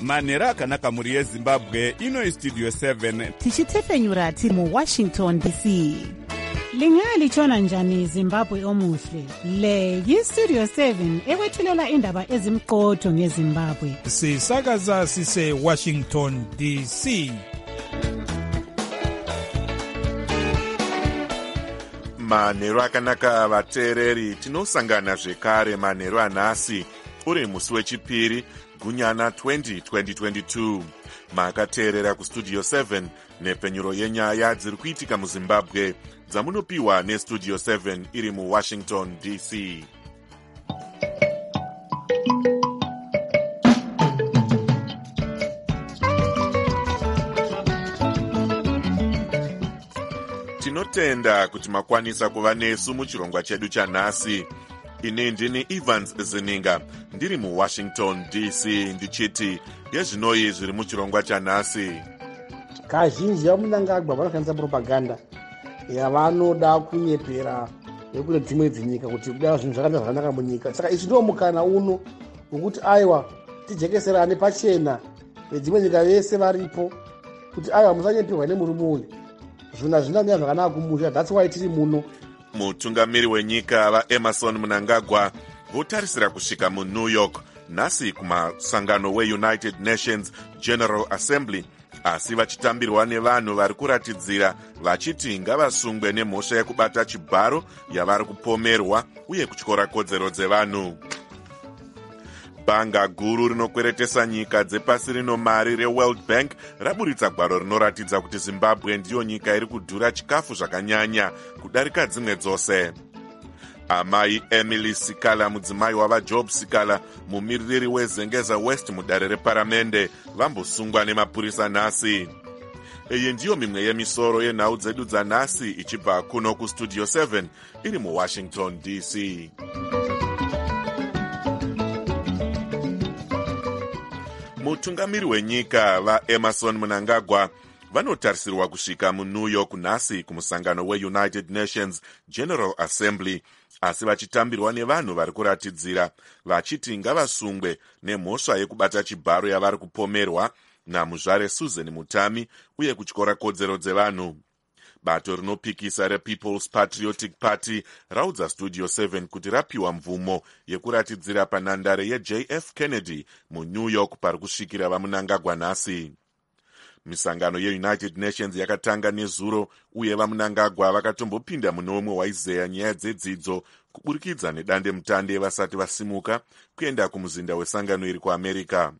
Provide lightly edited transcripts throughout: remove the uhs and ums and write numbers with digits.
manheru akanaka mhuri yezimbabwe. Ino Studio 7 tichitefenyura tiri muWashington DC. Lingalichona njani Zimbabwe omuhle? Le yiStudio 7 ekwethulela indaba ezimqotho ngeZimbabwe. Sisakaza sise Washington DC. Manheru akanaka vateereri, tinosangana zvekare manheru anhasi uri musi wechipiri gunyana 2022. Makateerera kuStudio 7 nepfenyuro yenyaya dziri kuitika muZimbabwe dzamunopiwa neStudio 7 iri muWashington DC. Tinotenda kuti makwanisa kuva nesu muchirongwa chedu chanhasi. Ine ndini Evans Zininga ndiri muWashington DC ndichiti yezvinoi zviri muchirongwa chanhasi. Kazhinji vamunangagwa vanoshandisa propaganda yavanoda kunyepera nekune dzimwe dzinyika kuti kudai zvinhu zvakanda zvakanaka munyika. Saka ichi ndiwo mukana uno wekuti aiwa tijekeserane pachena nedzimwe nyika vese varipo kuti aiwa musanyeperwa nemurume uyu. Zvinhu hazvina kumira zvakanaka kumusha. That's why tiri muno. Mutungamiri wenyika vaEmerson Mnangagwa votarisira kusvika muNew York nhasi kumasangano weUnited Nations General Assembly, asi vachitambirwa nevanhu vari kuratidzira vachiti ngavasungwe nemhosva yekubata chibharo yavari kupomerwa uye kutyora kodzero dzevanhu. Bhanga guru rinokweretesa nyika dzepasi rino mari reWorld Bank raburitsa gwaro rinoratidza kuti Zimbabwe ndiyo nyika iri kudhura chikafu zvakanyanya kudarika dzimwe dzose. Amai Emily Sikala, mudzimai wavaJob Sikala, mumiririri weZengeza West mudare reparamende, vambosungwa nemapurisa nhasi. Iyi ndiyo mimwe yemisoro yenhau dzedu dzanhasi ichibva kuno kuStudio 7 iri muWashington DC. Mutungamiri wenyika vaEmerson Mnangagwa vanotarisirwa kusvika muNew York nhasi kumusangano weUnited Nations General Assembly, asi vachitambirwa nevanhu vari kuratidzira vachiti ngavasungwe nemhosva yekubata chibharo yavari kupomerwa namuzvare Susan Mutami uye kutyora kodzero dzevanhu. Bato rinopikisa rePeople's Patriotic Party raudza Studio 7 kuti rapiwa mvumo yekuratidzira panhandare yeJF Kennedy muNew York pari kusvikira vaMnangagwa nhasi. Misangano yeUnited Nations yakatanga nezuro uye vaMnangagwa vakatombopinda muno umwe waizeya nyaya dzedzidzo kuburikidza nedande mutande vasati vasimuka kuenda kumuzinda wesangano iri kuAmerica.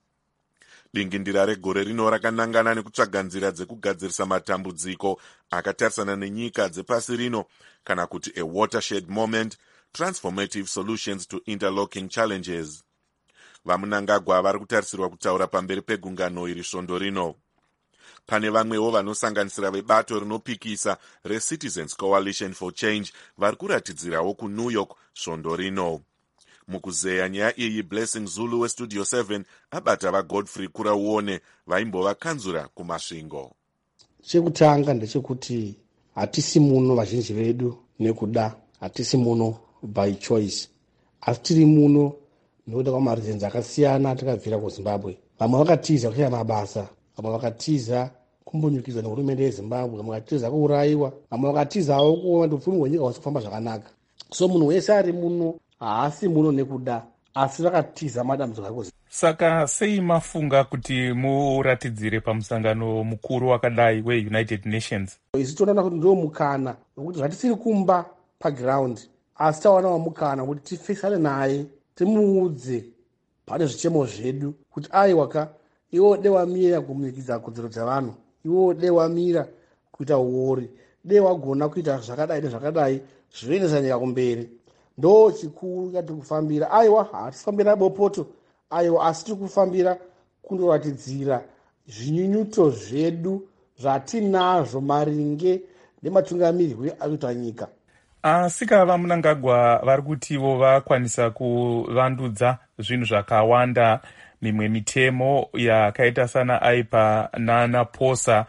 Dingindira regore rino rakanangana nekutsvaga nzira dzekugadzirisa matambudziko akatarisana nenyika dzepasi rino, kana kuti a watershed moment, transformative solutions to interlocking challenges. VaMnangagwa vari kutarisirwa kutaura pamberi pegungano iri svondo rino. Pane vamwewo vanosanganisira vebato rinopikisa reCitizens Coalition for Change vari kuratidzirawo kuNew York svondo rino. Mukuzeya nyaya iyi, Blessing Zulu weStudio 7 abata vaGodfrey Kurauone vaimbova-kanzura kumasvingo. Chekutanga ndechekuti hatisi muno vazhinji vedu nekuda, hatisi muno by choice, asi tiri muno nekuda kwamareasons akasiyana takabvira kuZimbabwe. Vamwe vakatiza kushaya mabasa, vamwe vakatiza kumbonyukidzwa nehurumende yeZimbabwe, vamwe vakatiza kuurayiwa, vamwe vakatizawo kuona kuti upfumi hwenyika hwasi kufamba zvakanaka. So munhu wese ari muno haasi muno nekuda, asi vakatiza madambudziko ari kuZimbabwe. Saka sei mafunga kuti muratidzire pamusangano mukuru wakadai weUnited Nations? Isi toona kuti ndiwo mukana wekuti zvatisiri kumba paground, asi tawana mukana kuti tifesane naye, timuudze pane zvichemo zvedu kuti aiwaka iwo de wamira kumikidza kodzero dzavanhu, iwo de wamira kuita uori, de wagona kuita zvakadai nezvakadai zvinoendesa nyika kumberi. Ndo chikuru chatiri kufambira. Aiwa hatifambira bopoto, aiwa asi tiri kufambira kundoratidzira zvinyunyuto zvedu zvatinazvo maringe nematungamiriro akuita nyika. Asika vaMnangagwa vari kutivo vakwanisa kuvandudza zvinhu zvakawanda, mimwe mitemo yakaita sana aipa nanaposa,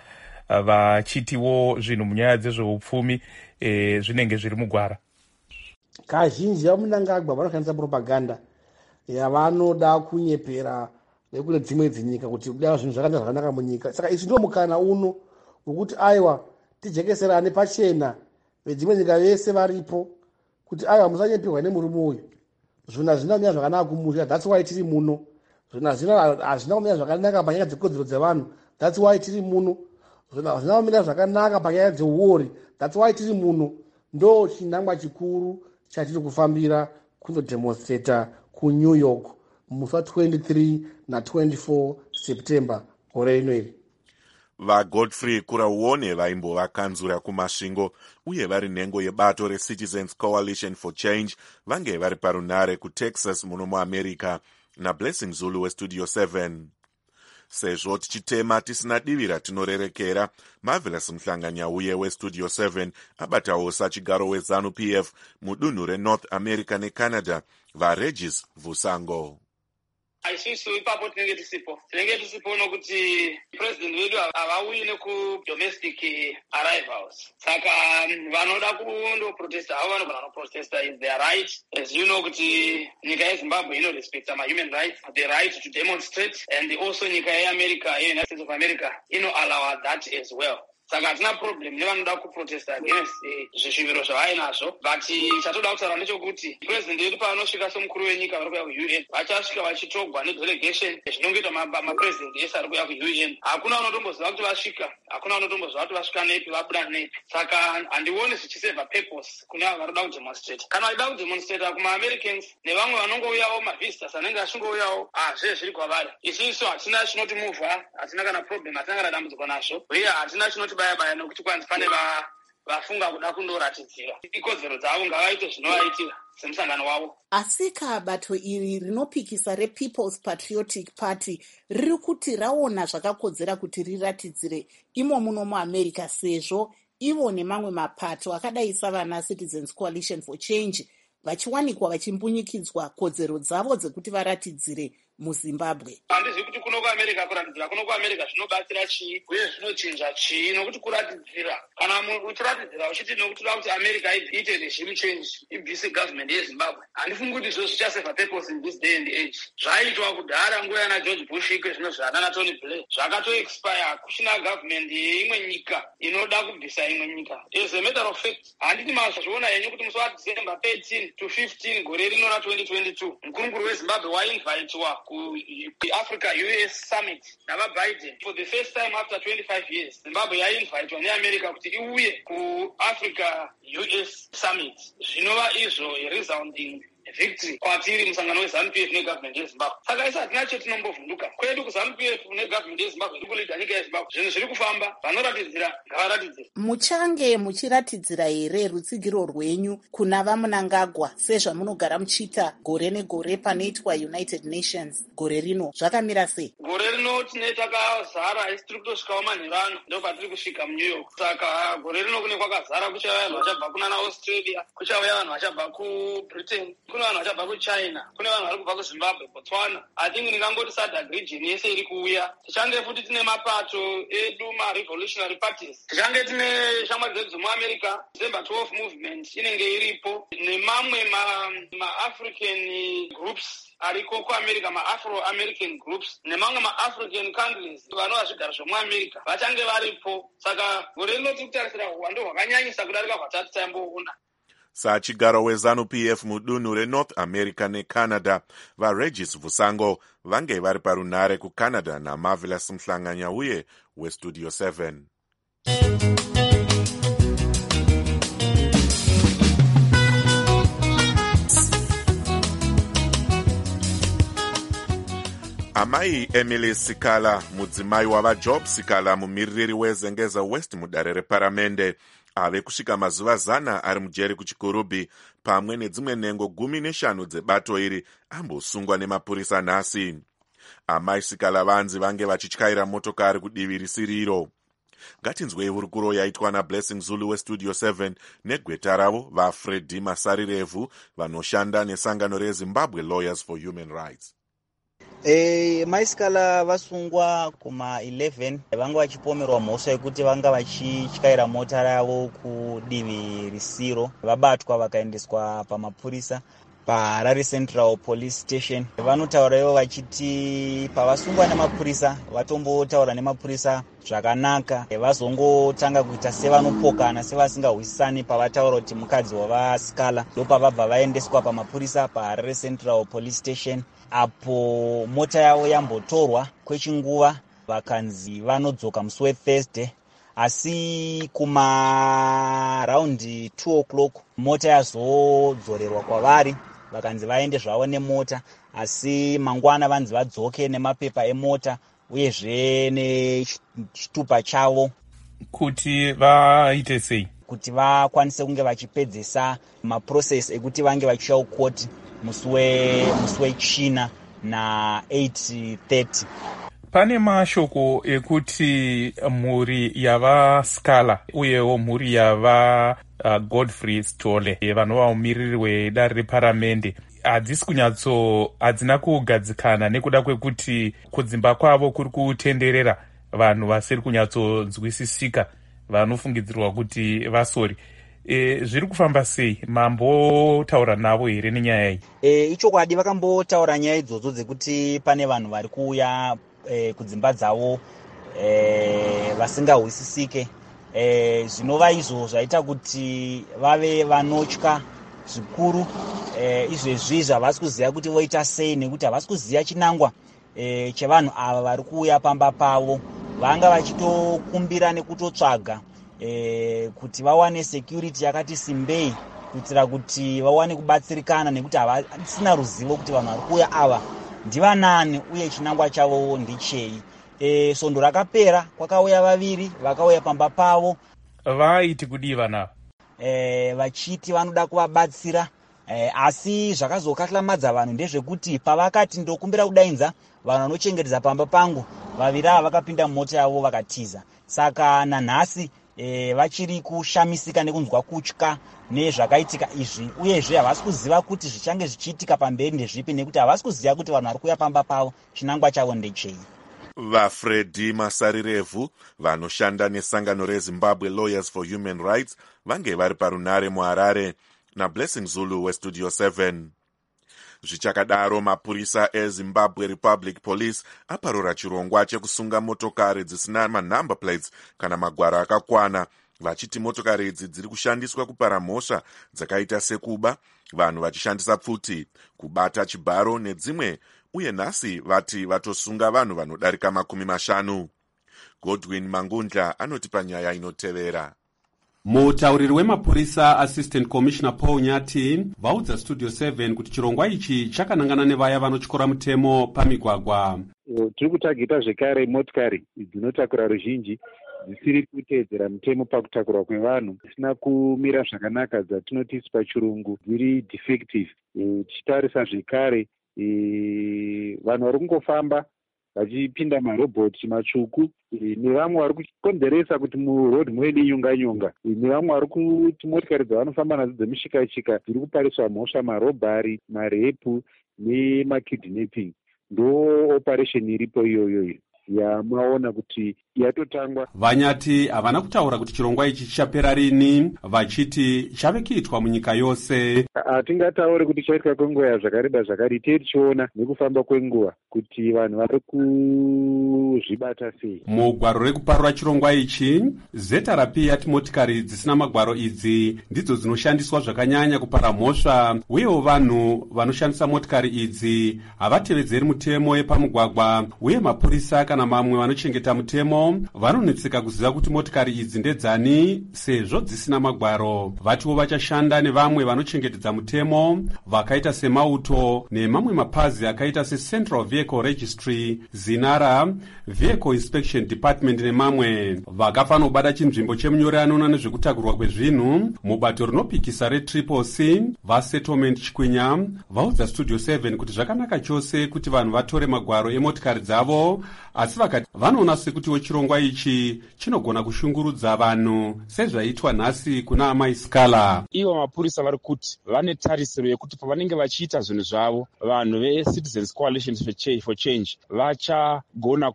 vachitiwo zvinhu munyaya dzezveupfumi zvinenge zviri mugwara. Kazhinji vaMnangagwa vanoshandisa propaganda yavanoda kunyepera nekune dzimwe dzinyika kuti kudai zvinhu zvakanda zvakanaka munyika. Saka isi ndio mukana uno wekuti aiwa tijekeserane pachena vedzimwe nyika vese varipo kuti aiwa musanyepirwa nemurume uyu. Zvinhu hazvina kumira zvakanaka kumusha, that's why tiri muno. Zvinhu hazvina kumira zvakanaka panyaya dzekodzero dzevanhu, that's why tiri muno. Zvinhu hazvina kumira zvakanaka panyaya dzeuori, that's why tiri muno. Ndo chinangwa chikuru chatiri kufambira kundodemonstrata kuNew York musi wa23 na24 September gore ino iri. VaGodfrey Kurauone vaimbova kanzura kumasvingo uye vari nhengo yebato reCitizens Coalition for Change vange vari parunare kuTexas muno muAmerica naBlessing Zulu weStudio 7. Sezvo tichitema tisina divi ratinorerekera, Marvelous Mhlanganyauye weStudio 7 abatawo sachigaro weZANU-PF mudunhu reNorth America neCanada vaRegis Vusango. Isusu ipapo tinenge tisipo nokuti president wedu havauyi nekudomestic arrivals. Saka vanoda kundoprotesta havo vanogona kuprotesta is their right. As you know kuti nyika yeZimbabwe inorespecta human rights, the right to demonstrate, and also nyika yeAmerica, United States of America, allow that as well. Saka hatina problem nevanoda kuprotesta against zvishuviro zvavainazvo, but chatoda kutaura ndechokuti president wedu paanosvika somukuru wenyika vari kuya kuUN vachasvika vachitogwa nedelegation zvinongoita mapresident ese ari kuya kuUN. Hakuna unotomboziva kuti vasvika, hakuna unotomboziva kuti vasvika nepi vabuda nepi. Saka handioni zvichiseva purpose kune avo vari kuda kudemonstrate. Kana vachida kudemonstrata kumaAmericans nevamwe vanongouyawo mavisitors anenge achingouyawo, zve zviri kwavari. Isusu hatina chinotimuvha, hatina kana problem, hatina kana dambudziko nazvo, uye hatina chinoti baya nokuti kwanzi pane vafunga kuda kundoratidzira ikodzero dzavo ngavaite zvinovaitira semusangano wavo. Asika bato iri rinopikisa rePeople's Patriotic Party riri kuti raona zvakakodzera kuti riratidzire imo muno muAmerica sezvo ivo nemamwe mapato akadai savana Citizens Coalition for Change vachiwanikwa vachimbunyikidzwa kodzero dzavo dzekuti varatidzire muZimbabwe. Handizivi kuti kuno kuAmerica kuratidzira kuno kuAmerica zvinobatsira chii uye zvinochinja chii, nokuti kuratidzira kana uchiratidzira uchiti nokuti toda kuti America iite regime change ibvise government yeZimbabwe, handifungi kuti izvo zvichaseva purpose in this day and age. Zvaiitwa kudhara nguva yana George Bush ike zvino zvanana Tony Blair zvakato-expire, kuchina government yeimwe nyika inoda kubvisa imwe nyika. As a matter of fact, handiti mazviona henyu kuti musi waDecember 13 to 15 gore rino ra2022 mukuru weZimbabwe wainvitwa Africa US Summit navaBiden for the first time after 25 years. Zimbabwe yainvitwa neAmerica kuti iuye kuAfrica US Summit. Zvinova izvo resounding victory kwatiri musangano weZANU-PF negovernment yeZimbabwe. Saka isa hatina chetinombovhunduka kwedu kuZANU-PF negovernment yeZimbabwe irikulida nyika yeZimbabwe. Zvinhu zviri kufamba, vanoratidzira ngavaratidzire. Muchange muchiratidzira here rutsigiro rwenyu kuna vaMnangagwa sezvamunogara muchiita gore negore panoitwa United Nations gore rino? Zvakamira sei? Gore rino tine takazara, isi tiri kutosvikawo manherano ndo patiri kusvika muNew York. Saka gore rino kune kwakazara, kuchauya vanhu vachabva kunana Australia, kuchauya vanhu vachabva kuBritain, kune vanhu vachabva kuChina, kune vanhu vari kubva kuZimbabwe, Botswana. I think ndingangoti SADC region yese iri kuuya. Tichange futi tine mapato edu ma-revolutionary parties. Tichange tine shamwari dzedu dzemuAmerica, December 12 movement inenge iripo, nemamwe ma-African groups ariko kuAmerica, ma-Afro-American groups nemamwe ma-African countries vanova zvigaro zvomuAmerica vachange varipo. Saka gore rino tiri kutarisira uwando hwakanyanyisa kudarika hwatati taimboona. Sachigaro weZANU-PF mudunhu reNorth America neCanada vaRegis Vusango vange vari parunare kuCanada naMarvelous Mhlanganyauye weStudio 7. Amai Emily Sikala, mudzimai wavaJob Sikala, mumiririri weZengeza West mudare reparamende, ave kusvika mazuva 100 ari mujeri kuchikurubhi pamwe nedzimwe nhengo 15 dzebato iri ambosungwa nemapurisa nhasi. Amai Sikala vanzi vange vachityaira motokari kudivi risiriro. Ngatinzwei hurukuro yaitwa naBlessing Zulu weStudio 7 negweta ravo vaFreddy Masarirevu vanoshanda nesangano reZimbabwe Lawyers for Human Rights. Maisikala vasungwa kuma 11 vanga vachipomerwa mhosva yekuti vanga vachityaira mota ravo kudivi risiro. Vabatwa vakaendeswa pamapurisa. paHarare Central Police Station. Vanotaurawo vachiti pavasungwa nemapurisa vatombotaura nemapurisa zvakanaka, vazongotanga kuita sevanopokana sevasingahwisisani pavataura kuti mukadzi wavasikala. Ndopavabva vaendeswa pamapurisa paHarare Central Police Station, apo mota yavo yambotorwa kwechinguva vakanzi vanodzoka musi weThursday. Asi kumaraundi 2 o'clock mota yazodzorerwa kwavari vakanzi vaende zvavo nemota, asi mangwana vanzi vadzoke nemapepa emota uyezve nechitupa chavo. Kuti vaite sei? Kuti vakwanise kunge vachipedzesa maprocess ekuti vange vachiuya kukoti musi wechina na 8:30. Pane mashoko ekuti mhuri yavaScala uyewo mhuri yava Godfrey Stole vanova mumiriri wedare reparamende hadzina kugadzikana nekuda kwekuti kudzimba kwavo kuri kutenderera vanhu vasiri kunyatsonzwisisika vanofungidzirwa kuti vasori. Zviri kufamba sei? Mambotaura navo here nenyaya iyi? Ichokwadi vakambotaura nyaya idzodzo dzekuti pane vanhu vari kuuya kudzimba dzavo vasingahwisisike. Zvinova izvo zvaita kuti vave vanotya zvikuru. Izvezvi havasi kuziva kuti voita sei nekuti havasi kuziva chinangwa chevanhu ava vari kuuya pamba pavo. Vanga vachitokumbira nekutotsvaga kuti vawane security yakati simbei kuitira kuti vawane kubatsirikana nekuti havasina ruzivo kuti vanhu vari kuuya ava ndivanani uye chinangwa chavo ndichei. Svondo rakapera kwakauya vaviri vakauya pamba pavo. Vaiti kudiva navo vachiti vanoda kuvabatsira, asi zvakazokaklamadza vanhu ndezvekuti pavakati ndokumbira kudainza vanhu vanochengetedza pamba pangu, vaviri ava vakapinda mumota yavo vakatiza. Saka nanhasi vachiri kushamisika nekunzwa kutya nezvakaitika izvi, uyezve havasi kuziva kuti zvichange zvichiitika pamberi ndezvipi nekuti havasi kuziva kuti vanhu vari kuuya pamba pavo chinangwa chavo ndechei. VaFreddy Masarirevhu vanoshanda nesangano reZimbabwe Lawyers for Human Rights vange vari parunare muHarare naBlessing Zulu weStudio 7. Zvichakadaro mapurisa eZimbabwe Republic Police aparura chirongwa chekusunga motokari dzisina manumber plates kana magwaro akakwana, vachiti motokari idzi dziri kushandiswa kupara mhosva dzakaita sekuba, vanhu vachishandisa pfuti, kubata chibharo nedzimwe, uye nhasi vati vatosunga vanhu vanodarika 50. Godwin Mangundla anoti panyaya inotevera. Mutauriri wemapurisa Assistant Commissioner Paul Nyati vaudza Studio 7 kuti chirongwa ichi chakanangana nevaya vanotyora mutemo pamigwagwa. Tiri kutagita zvekare motikari dzinotakura ruzhinji dzisiri kuteedzera mutemo pakutakurwa kwevanhu, zvisina kumira zvakanaka, dzatinoti pachirungu dziri defective. Tichitarisa zvekare vanhu vari kungofamba vachipinda marobhoti matsvuku, nevamwe vari kukonzeresa kuti murodhi muve nyonga, nevamwe vari kuti motikari dzavanofamba nadzo dzemushikashika dziri kupariswa mhosva, marobhari, marepu nemakidnapping. Ndo operation iripo iyoyo yamaona kuti yatotangwa. Vanyati havana kutaura kuti chirongwa ichi chichapera rini, vachiti chave kuitwa munyika yose. Hatingataure kuti chaitwa kwenguva zvakareba zvakari, tichiona nekufamba kwenguva kuti vanhu vari kuzvibata sei. Mugwaro rekuparura chirongwa ichi, ZRP yati motikari dzisina magwaro idzi ndidzo dzinoshandiswa zvakanyanya kupara mhosva, uyewo vanhu vanoshandisa motikari idzi havatevedzeri mutemo yepamugwagwa, uye mapurisa kana mamwe vanochengeta mutemo vanonetseka kuziva kuti motikari idzi ndedzani sezvo dzisina magwaro. Vatiwo vachashanda nevamwe vanochengetedza mutemo vakaita semauto nemamwe mapazi akaita seCentral Vehicle Registry, Zinara, Vehicle Inspection Department nemamwe. Vakafanobata chinzvimbo chemunyori anoona nezvekutakurwa kwezvinhu mubato rinopikisa reTriple-C vaSettlement Chikwinya vaudza Studio 7 kuti zvakanaka chose kuti vanhu vatore magwaro emotikari dzavo, asi vakati vanoona sekutiwo chirongwa ichi chinogona kushungurudza vanhu sezvaitwa nhasi kuna amai Scala. Ivo mapurisa vari kuti vane tarisiro yekuti pavanenge vachiita zvinhu zvavo, vanhu veCitizens Coalition for Change vachagona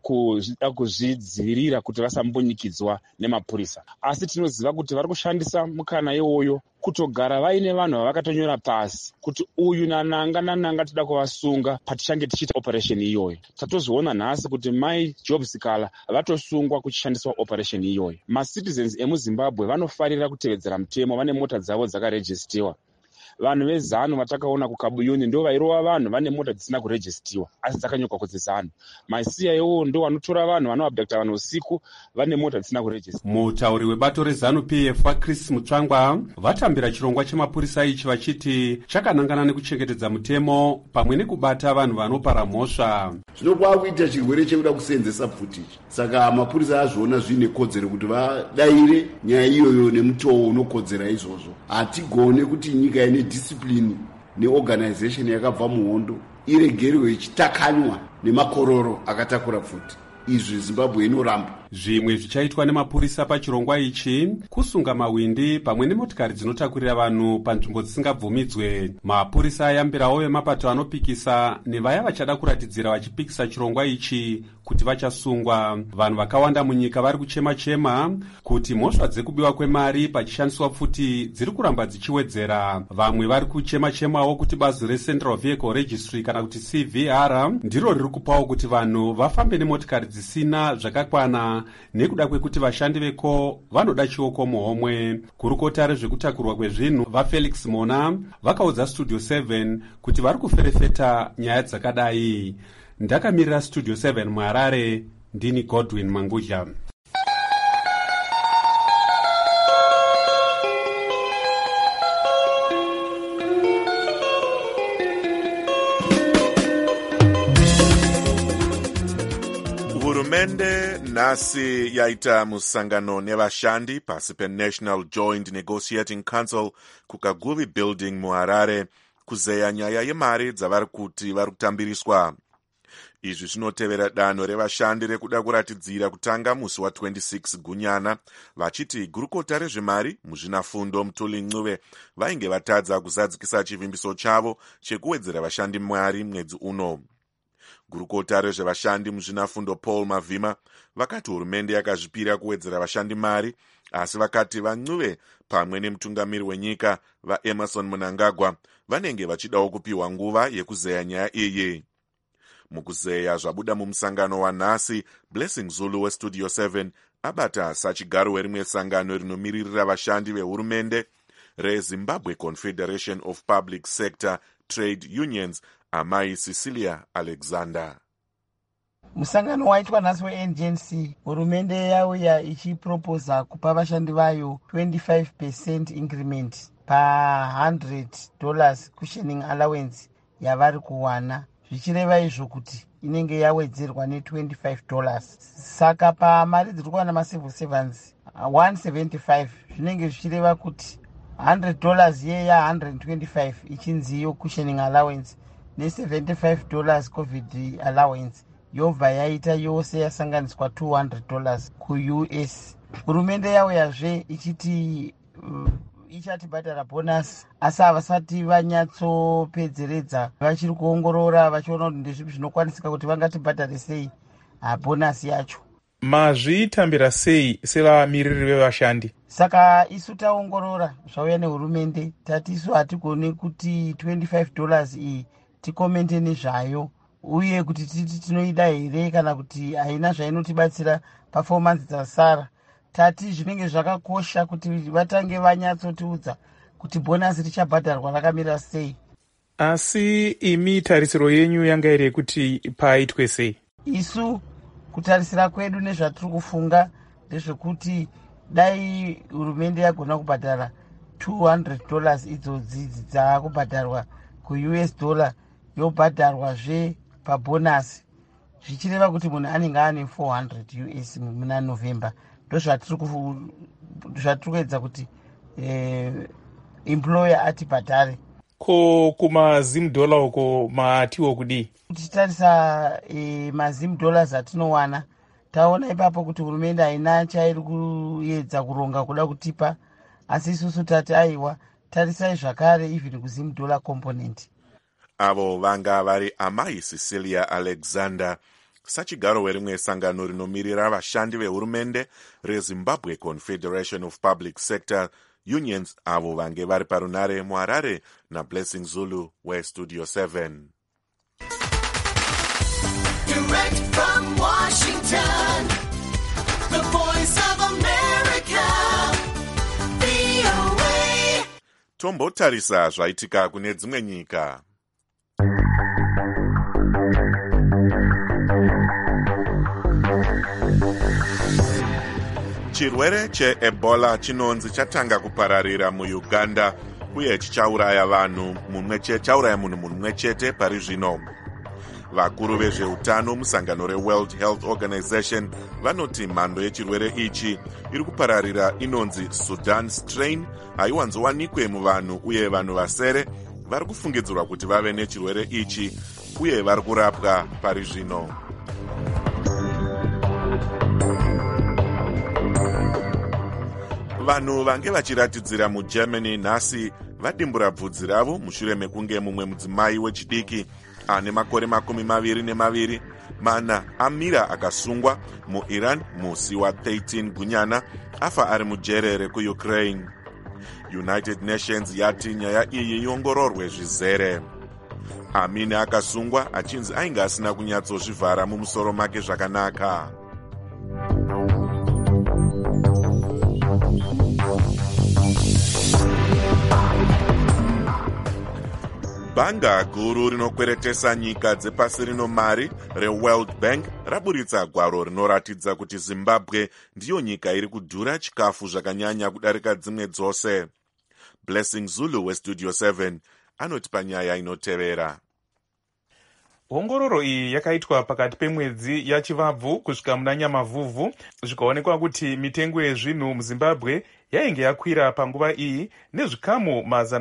kuzvidzivirira kuti vasambunyikidzwa nemapurisa. Asi tinoziva kuti vari kushandisa mukana iwoyo kutogara vaine vanhu vavakatonyora pasi kuti uyu nananga tida kuvasunga patichange tichiita operation iyoyo. Tatozoona nhasi kuti mai Job Sikala vatosungwa kuchishandiswa operation iyoyo. Macitizens emuzimbabwe vanofarira kutevedzera mutemo, vane mota dzavo dzakarejistiwa. Vanhu vezanu vatakaona kukabuyuni ndo vairova vanhu vane mota dzisina kurejistiwa asi dzakanyorwa kuti zanu. MaCIO ndo vanotora vanhu vanovabhekta vanhu usiku vane mota dzisina kurejistiwa. Mutauri webato rezanu PF waChris Mutsvangwa vatambira chirongwa chemapurisa ichi vachiti chakanangana nekuchengetedza mutemo pamwe nekubata vanhu vanopara mhosva. Zvino kwakuita chirwere chekuda kuseenzesa pfutichi, saka mapurisa azviona zvine kodzero kuti vadaire nyaya iyoyo nemutoo unokodzera izvozvo. Hatigone kuti nyika ine discipline neorganization yakabva muhondo iregerwe ichitakanywa nemakororo akatakura pfuti. Izvi Zimbabwe inoramba. Zvimwe zvichaitwa nemapurisa pachirongwa ichi kusunga mawindi pamwe nemotikari dzinotakurira vanhu panzvimbo dzisingabvumidzwe. Mapurisa ayambirawo vemapato anopikisa nevaya vachada kuratidzira vachipikisa chirongwa ichi kuti vachasungwa. Vanhu vakawanda munyika vari kuchema-chema kuti mhosva dzekubiwa kwemari pachishandiswa pfuti dziri kuramba dzichiwedzera. Vamwe vari kuchema-chemawo kuti bazi reCentral Vehicle Registry kana kuti CVR ndiro riri kupawo kuti vanhu vafambe nemotikari dzisina zvakakwana nekuda kwekuti vashandi veko vanoda chioko muhomwe. Kurukota rezvekutakurwa kwezvinhu vaFelix Mona vakaudza Studio 7 kuti vari kuferefeta nyaya dzakadai. Ndakamirira Studio 7 muHarare, ndini Godwin Mangudya. Hurumende nhasi yaita musangano nevashandi pasi peNational Joint Negotiating Council kuKaguvi Building muHarare kuzeya nyaya yemari dzavari kuti vari kutambiriswa. Izvi zvinotevera danho revashandi rekuda kuratidzira kutanga musi wa26 Gunyana, vachiti gurukota rezvemari muzvinafundo Mutuli Ncuve vainge vatadza kuzadzikisa chivimbiso chavo chekuwedzera vashandi mari mwedzi uno. Gurukota rezvevashandi muzvinafundo Paul Mavhima vakati hurumende yakazvipira kuwedzera vashandi mari, asi vakati vaNcuve pamwe nemutungamiri wenyika vaEmerson Mnangagwa vanenge vachidawo kupiwa nguva yekuzeya nyaya iyi. Mukuzeya zvabuda mumusangano wanhasi, Blessing Zulu weStudio 7 abata sachigaro werimwe sangano rinomiririra vashandi vehurumende reZimbabwe Confederation of Public Sector Trade Unions, Amai Cecilia Alexander. Musangano waitwa nhasi weNGNC, hurumende yauya ichiproposa kupa vashandi vayo 25% increment pa$100 cushioning allowance yavari kuwana, zvichireva izvo kuti inenge yawedzerwa ne$25. Saka pamari dziri kuwana macivil servants 175 zvinenge zvichireva kuti $100 yeya 125 ichinziyo cushioning allowance ne$75 covid allowance yobva yaita yose yasanganiswa $200 kuUS. Hurumende yauyazve ichiti ichatibhadhara bonus, asi havasati vanyatsopedzeredza, vachiri kuongorora vachiona kuti ndezvipi zvinokwanisika kuti vangatibhadhare sei bonus yacho. Mazvitambira sei sevamiririri vevashandi? Saka isu taongorora zvauya nehurumende, tati isu hatigone kuti $25 iyi tikomente nezvayo, uye kuti titi tinoida here kana kuti haina zvainotibatsira performance dzasara. Tati zvinenge zvakakosha kuti vatange vanyatsotiudza kuti bonasi richabhadharwa rakamira sei. Asi imi tarisiro yenyu yanga iri kuti paitwe sei? Isu kutarisira kwedu nezvatiri kufunga ndezvekuti dai hurumende yagona kubhadhara $200 idzodzi dzakubhadharwa kuUS dollar yobhadharwazve pabonasi, zvichireva kuti munhu anenge ane $400 muna November. Ndozvatiri kuedza kuti employer atibhadhare. Ko kumaZim dollar uko matiwo kudii? Tichitarisa maZim dollars atinowana, taona ipapo kuti hurumende haina chairi kuedza kuronga kuda kutipa, asi isusu tati aiwa tarisai zvakare even kuZim dollar component. Avo vanga vari Amai Cecilia Alexander, sachigaro werimwe sangano rinomirira vashandi vehurumende reZimbabwe Confederation of Public Sector unions avo vange vari parunare muharare naBlessing Zulu westudio 7. Direct from Washington, the voice of America, VOA. Tombotarisa zvaitika kune dzimwe nyika. Chirwere cheEbola chinonzi chatanga kupararira muUganda uye chichauraya munhu mumwe chete pari zvino. Vakuru vezveutano musangano reWorld Health Organization vanoti mhando yechirwere ichi iri kupararira inonzi Sudan strain haiwanzowanikwe muvanhu uye vanhu vasere vari kufungidzirwa kuti vave nechirwere ichi uye vari kurapwa pari zvino. Vanhu vange vachiratidzira muGermany nhasi vadimbura bvudzi ravo mushure mekunge mumwe mudzimai wechidiki ane makore 22 amira akasungwa muIran musi wa13 gunyana afa ari mujere rekuUkraine. United Nations yati nyaya iyi iongororwe zvizere. Amina akasungwa achinzi ainge asina kunyatsozvivhara mumusoro make zvakanaka. Bhanga guru rinokweretesa nyika dzepasi rino mari reWorld Bank raburitsa gwaro rinoratidza kuti Zimbabwe ndiyo nyika iri kudhura chikafu zvakanyanya kudarika dzimwe dzose. Blessing Zulu westudio 7 anoti panyaya inotevera. Ongororo iyi yakaitwa pakati pemwedzi yachivabvu kusvika muna Nyamavhuvhu, zvikaonekwa kuti mitengo yezvinhu muZimbabwe yainge yakwira panguva iyi nezvikamu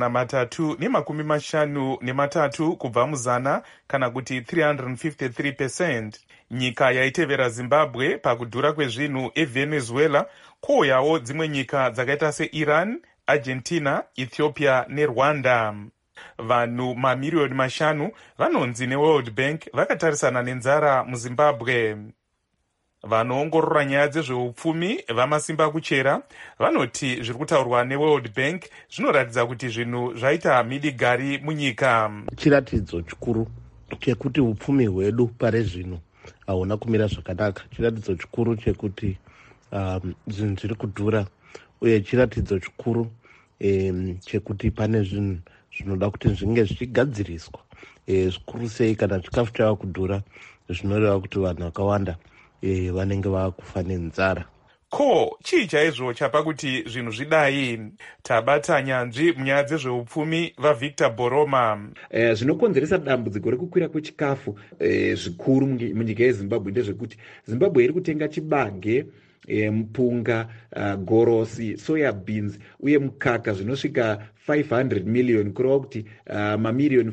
353 kubva muzana, kana kuti 353%. Nyika yaitevera Zimbabwe pakudhura kwezvinhu eVenezuela, kwouyawo dzimwe nyika dzakaita seIran, Argentina, Ethiopia neRwanda. Vanhu mamiliyoni 5 vanonzi neWorld Bank vakatarisana nenzara muZimbabwe. Vanoongorora nyaya dzezveupfumi vamasimba kuchera vanoti zviri kutaurwa neWorld Bank zvinoratidza kuti zvinhu zvaita midigari munyika. Chiratidzo chikuru chekuti upfumi hwedu pari zvino hauna kumira zvakanaka. Chiratidzo chikuru chekuti zvinhu zviri kudhura, uye chiratidzo chikuru chekuti pane zvinhu zvinoda kuti zvinge zvichigadziriswa, zvikuru sei kana chikafu chava kudhura zvinoreva kuti vanhu vakawanda vanenge vakufa nenzara. Ko chii chaizvo chapa kuti zvinhu zvidai? Tabata nyanzvi munyaya dzezveupfumi vaVictor Boroma. Zvinokonzeresa dambudziko rekukwira kwechikafu zvikuru munyika yeZimbabwe ndezvekuti Zimbabwe iri kutenga chibage, mpunga, gorosi, soya beans uye mukaka zvinosvika 500 million kureva kuti mamiliyoni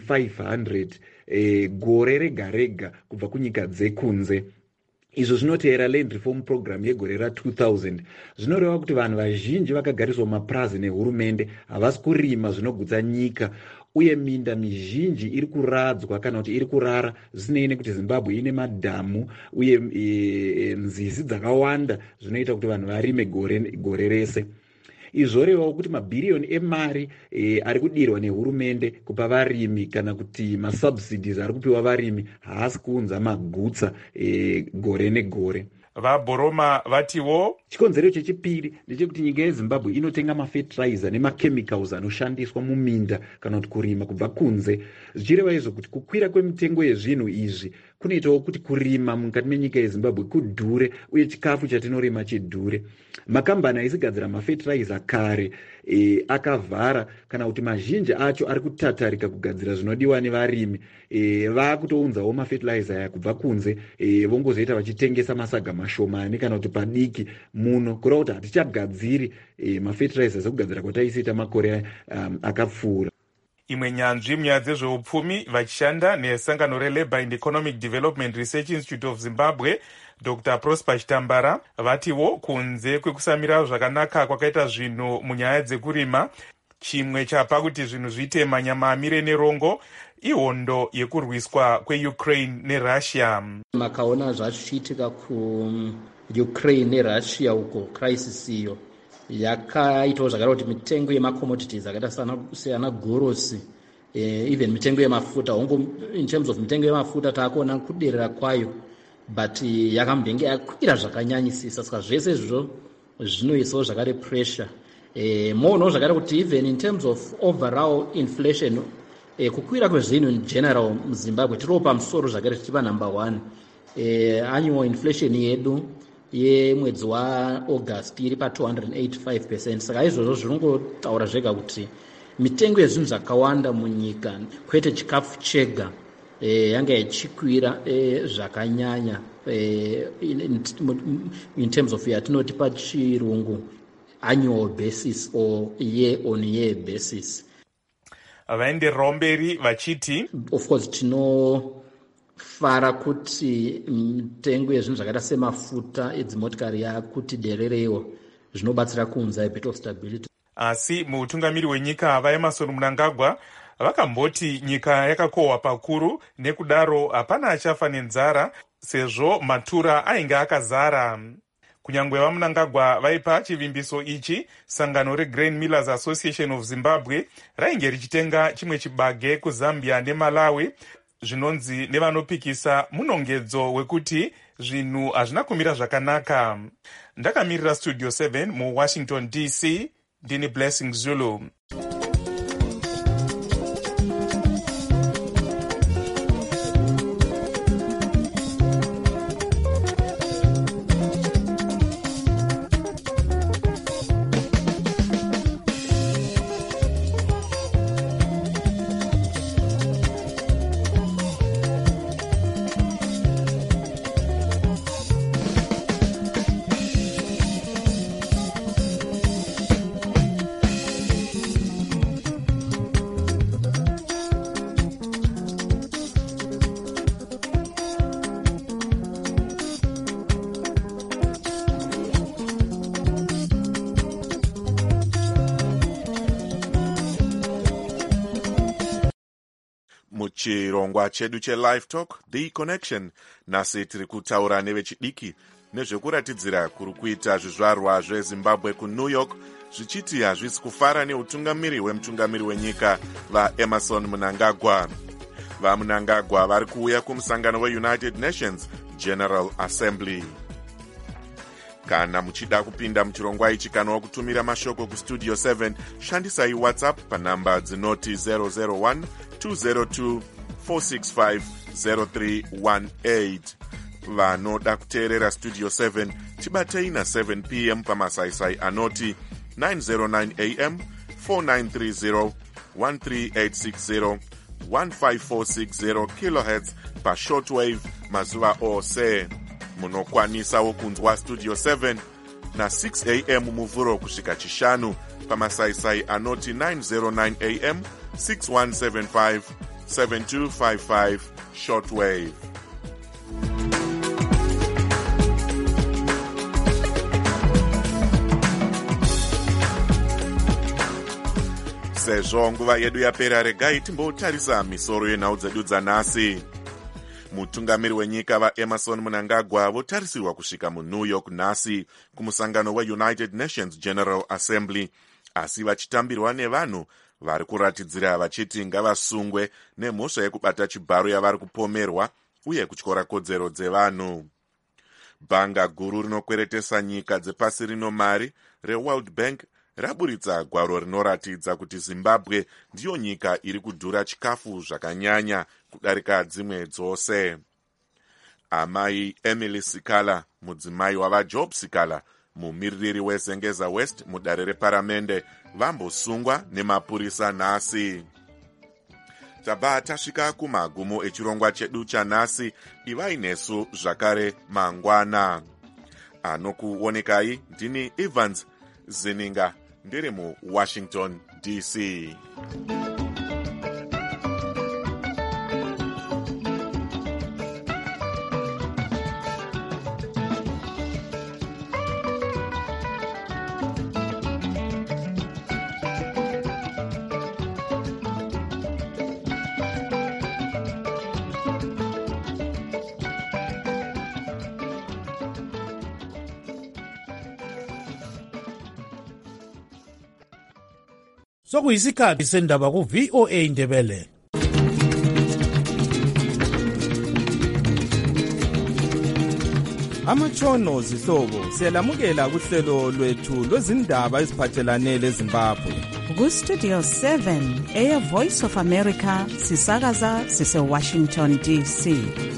500 gore rega rega kubva kunyika dzekunze. Izvo zvinotevera Land Reform Program yegore ra2000. Zvinoreva kuti vanhu vazhinji vakagariswa mumapurazi nehurumende havasi kurima zvinogutsa nyika, uye minda mizhinji iri kuradzwa kana kuti iri kurara, zvinei nekuti Zimbabwe ine madhamu uye nzizi dzakawanda zvinoita kuti vanhu varime gore rese. Izvorevawo kuti mabhiriyoni emari ari kudirwa nehurumende kupa varimi kana kuti masubsidies ari kupiwa varimi haasi kuunza magutsa gore negore. VaBoroma vatiwo chikonzero chechipiri ndechekuti nyika yeZimbabwe inotenga mafertilizer nemachemicals anoshandiswa muminda kana kuti kurima kubva kunze, zvichireva izvo kuti kukwira kwemitengo yezvinhu izvi kunoitawo kuti kurima mukati menyika yeZimbabwe kudhure uye chikafu chatinorima chidhure. Makambani aisigadzira mafertilizer kare akavhara kana kuti mazhinji acho ari kutatarika kugadzira zvinodiwa nevarimi. Vakutounzawo mafertilizer aya kubva kunze, vongozoita vachitengesa masaga mashomani kana kuti padiki muno, kureva kuti hatichagadziri mafertilizer sekugadzira kwataisiita makore akapfuura. Imwe nyanzvi munyaya dzezveupfumi vachishanda nesangano reLabour and Economic Development Research Institute of Zimbabwe, Dr. Prosper Chitambara, vatiwo kunze kwekusamira zvakanaka kwakaita zvinhu munyaya dzekurima, chimwe chapa kuti zvinhu zviite manyama amire nerongo ihondo yekurwiswa kweUkraine neRussia. Makaona zvachiitika kuUkraine neRussia uko crisis iyo, yakaitawo zvakare kuti mitengo yemacommodities akaita seana gorosi even mitengo yemafuta in terms of mitengo yemafuta taakuona kuderera kwayo but yakambenge yakwira zvakanyanyisisa. Saka zvese izvozvo zvinoisawo zvakare pressure moonawo zvakare kuti even in terms of overall inflation kukwira kwezvinhu in general muzimbabwe tiriwo pamusoro zvakare tichiva number 1. Annual inflation yedu yemwedzi waAugust iri pa285%. Saka izvozvo zvinongotaura zvega kuti mitengo yezvinhu zvakawanda munyika kwete chikafu chega yanga ichikwira zvakanyanya in terms of yatinoti pachirungu annual basis or year on year basis. Vaendererawo mberi vachiti of course tinofara kuti mitengo yezvinhu zvakaita semafuta edzimotikari yakuti derereiwo zvinobatsira kuunza a bit of stability. Asi mutungamiri wenyika vaEmmerson Mnangagwa vakamboti nyika yakakohwa pakuru, nekudaro hapana achafa nenzara sezvo matura ainge akazara. Kunyangwe vaMnangagwa vaipa chivimbiso ichi, sangano reGrain Millers Association of Zimbabwe rainge richitenga chimwe chibage kuZambia neMalawi zvinonzi nevanopikisa munongedzo wekuti zvinhu hazvina kumira zvakanaka. Ndakamirira Studio 7 muWashington DC, ndini Blessing Zulu. Muchirongwa chedu cheLive Talk The Connection, nhasi tiri kutaura nevechidiki nezvekuratidzira kuri kuita zvizvarwa zveZimbabwe kuNew York zvichiti hazvisi kufara neutungamiri hwemutungamiri wenyika vaEmmerson Mnangagwa. VaMnangagwa vari kuuya kumusangano weUnited Nations General Assembly. Kana muchida kupinda muchirongwa ichi kana wakutumira mashoko kustudio 7, shandisai WhatsApp panhamba dzinoti 001 202 465 0318. Vanoda kuteerera Studio 7 tibatei na7 p.m. pamasaisai anoti 909 am 4930 13860 15460 kHz pashortwave mazuva ose. Munokwanisawo kunzwa Studio 7 na 6 am muvhuro kusvika chishanu pamasaisai anoti 909 am 6175 7255 shortwave. Sezvo nguva yedu yapera, regai timbotarisa misoro yenhau dzedu dzanhasi. Mutungamiri wenyika vaEmmerson Mnangagwa votarisirwa kusvika muNew York nhasi kumusangano weUnited Nations General Assembly, asi vachitambirwa nevanhu vari kuratidzira vachiti ngavasungwe nemhosva yekubata chibharo yavari kupomerwa uye kutyora kodzero dzevanhu. Bhanga guru rinokweretesa nyika dzepasi rino mari reWorld Bank raburitsa gwaro rinoratidza kuti Zimbabwe ndiyo nyika iri kudhura chikafu zvakanyanya kudarika dzimwe dzose. Amai Emily Sikala, mudzimai wavaJob Sikala, mumiririri weZengeza West mudare reparamende, vambosungwa nemapurisa nhasi. Tabva tasvika kumagumo echirongwa chedu chanhasi. Ivai nesu zvakare mangwana. Anokuonekai ndini Evans Zininga, ndiri muWashington DC. sokuyisikhathi sendaba ku-VOA Indebele. Amatshono zihlobo siyalamukela kuhlelo lwethu lwezindaba eziphathelane leZimbabwe. Ku-Studio 7 Air Voice of America sisakaza sise-Washington DC.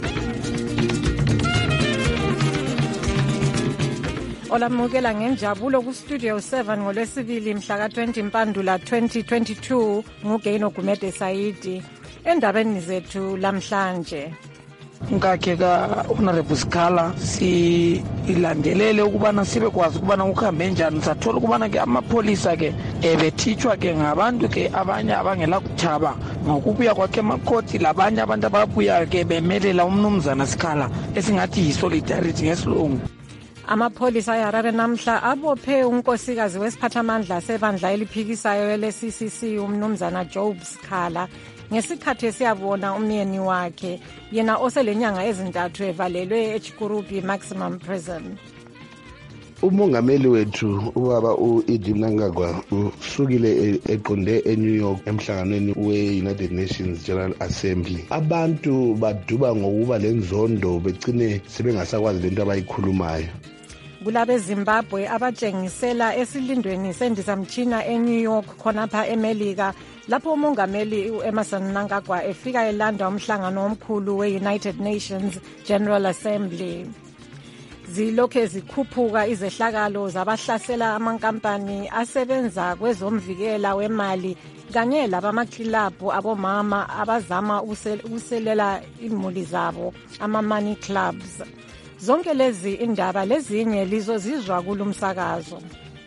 Olamukela ngenjabulo ku-Studio 7 ngolwesibili mhla ka-20 Mpandula 2022 nguGaino Gumede Saidi. Endabeni zethu lamhlanje, ngakhe ka-Honorable Sikhala silandelele ukubana sibe kwazi ukubana ukuhambe njani. Sathola ukubana ke amapholisa ke ebethithwa ke ngabantu ke abanye abangela kuthaba ngokubuya kwakhe emakhoti, labanye abantu ababuya ke bemelela umnumzana Sikhala esingathi yi-solidarity ngesilungu. amapholisa eHarare namhla abophe unkosikazi wesiphathamandla sebandla eliphikisayo ele-CCC umnumzana Job Sikhala ngesikhathi esiyabona umyeni wakhe yena oselenyanga ezintathu evalelwe eChikurupi Maximum Prison. Umongameli wethu ubaba uEdi Mnangagwa usukile eqonde eNew York emhlanganweni we-United Nations General Assembly. Abantu baduba ngokuba lenzondo begcine sebengasakwazi lento abayikhulumayo. Kulabe Zimbabwe abatshengisela esilindweni sendizamtshina eNew York khonapha eMelika lapho umongameli uEmmerson Mnangagwa efika elanda umhlangano omkhulu we-United Nations General Assembly. Zilokhe zikhuphuka izehlakalo zabahlasela amankampani asebenza kwezomvikela wemali kanye labamakilabhu abomama abazama ukuselela imuli zabo, ama-money clubs. Zonke lezi indaba lezinye lizozizwa kulumsakazo.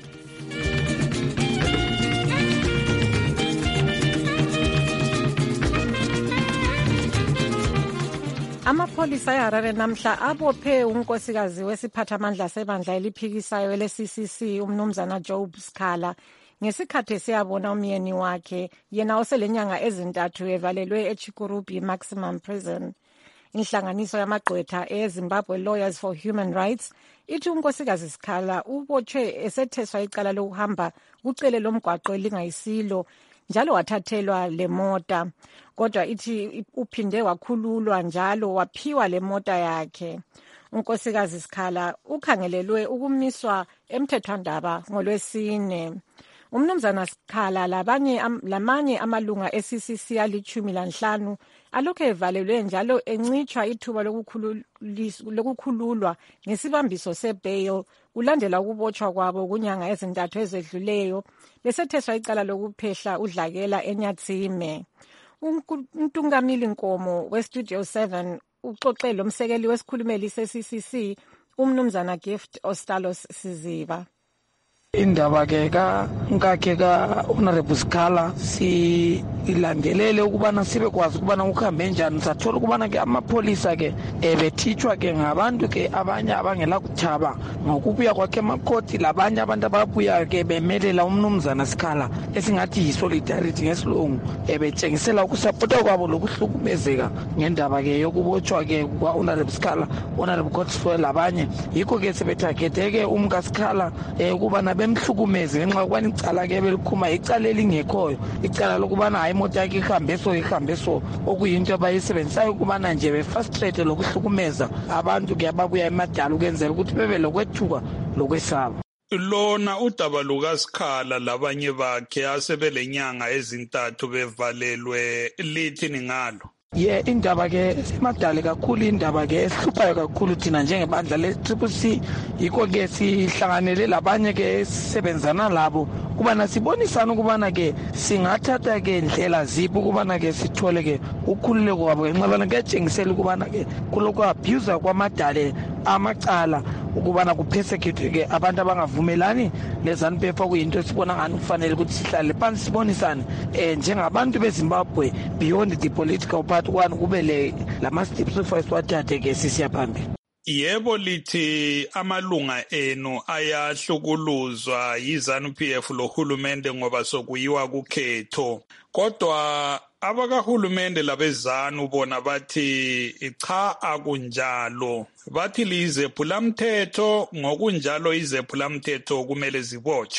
Amapholisa eHarare namhla abophe unkosikazi wesiphathamandla sebandla eliphikisayo ele-CCC umnumzana Job Sikhala ngesikhathi siyabona umyeni wakhe yena oselenyanga ezintathu evalelwe eChikurupi Maximum Prison. Inhlanganiso yamagqwetha eZimbabwe Lawyers for Human Rights ithi unkosikazi Sikhala ubotshwe esetheswa icala lokuhamba kucele lomgwaqo elingayisilo njalo wathathelwa le mota, kodwa ithi uphinde wakhululwa njalo waphiwa le mota yakhe. Unkosikazi Sikhala ukhangelelwe ukumiswa emthethwandaba ngolwesine. Umnumzana Sikhala lamanye amalunga e-CCC ali-15 alokhu evalelwe njalo encitshwa ithuba lokukhululwa ngesibambiso sebail kulandela ukubotshwa kwabo kunyanga ezintathu ezedluleyo besetheswa icala lokuphehla udlakela eNyatsime. Untungamili Nkomo we-Studio 7 uxoxe lomsekeli wesikhulumeli se-CCC umnumzana Gift Ostalos Siziba. Indaba ke ngakhe ka-Honorable Sikhala silandelele ukubana sibe kwazi ukubana ukuhambe njani. Sathola ukubana ke amapholisa ke ebethithwa ke ngabantu ke abanye abangela kuthaba ngokubuya kwakhe emakhoti, labanye abantu ababuya ke bemelela umnumzana Sikhala esingathi yi-solidarity ngesilungu ebetshengisela ukusapota kwabo lokuhlukumezeka ngendaba ke yokubotshwa ke kwa-Honorable Sikhala, Honorable Godfrey labanye. Yikho ke sebethagede ke umka Sikhala ukubana bemhlukumeze ngenxa yokubana icala ke belikhuma icala elingekhoyo, icala lokubana hayi imoto yakhe ihambe so okuyinto abayisebenzisayo ukubana nje befrustrate lokuhlukumeza abantu ke ababuya emadala ukwenzela ukuthi bebe lokwethuka lokwesaba. Lona udaba lukaSikhala labanye bakhe asebelenyanga ezintathu bevalelwe lithini ngalo? Indaba ke semadala kakhulu, indaba ke esihluphayo kakhulu thina njengebandla le-CCC. Yikho ke sihlanganele labanye ke esisebenzana labo ukubana sibonisana ukubana ke singathatha ke ndlela ziphi ukubana ke sithole ke ukhululeko kwabo ngenxa yobana kuyatshengisela ukubana ke kulokhu abuse kwamadale amacala ukubana kupersecute ke abantu abangavumelani neZANU-PF kuyinto esibona ngani kufanele ukuthi sihlale phansi sibonisane njengabantu beZimbabwe beyond the political part kwani kube lama-steps esiwathathe ke sisiya phambili. Yebo, lithi amalunga enu ayahlukuluzwa yiZANU-PF lohulumende ngoba sokuyiwa kukhetho, kodwa abakahulumende labezanu bona bathi cha akunjalo, bathi liyizephulamthetho, ngokunjalo izephulamthetho kumele zibotshwe.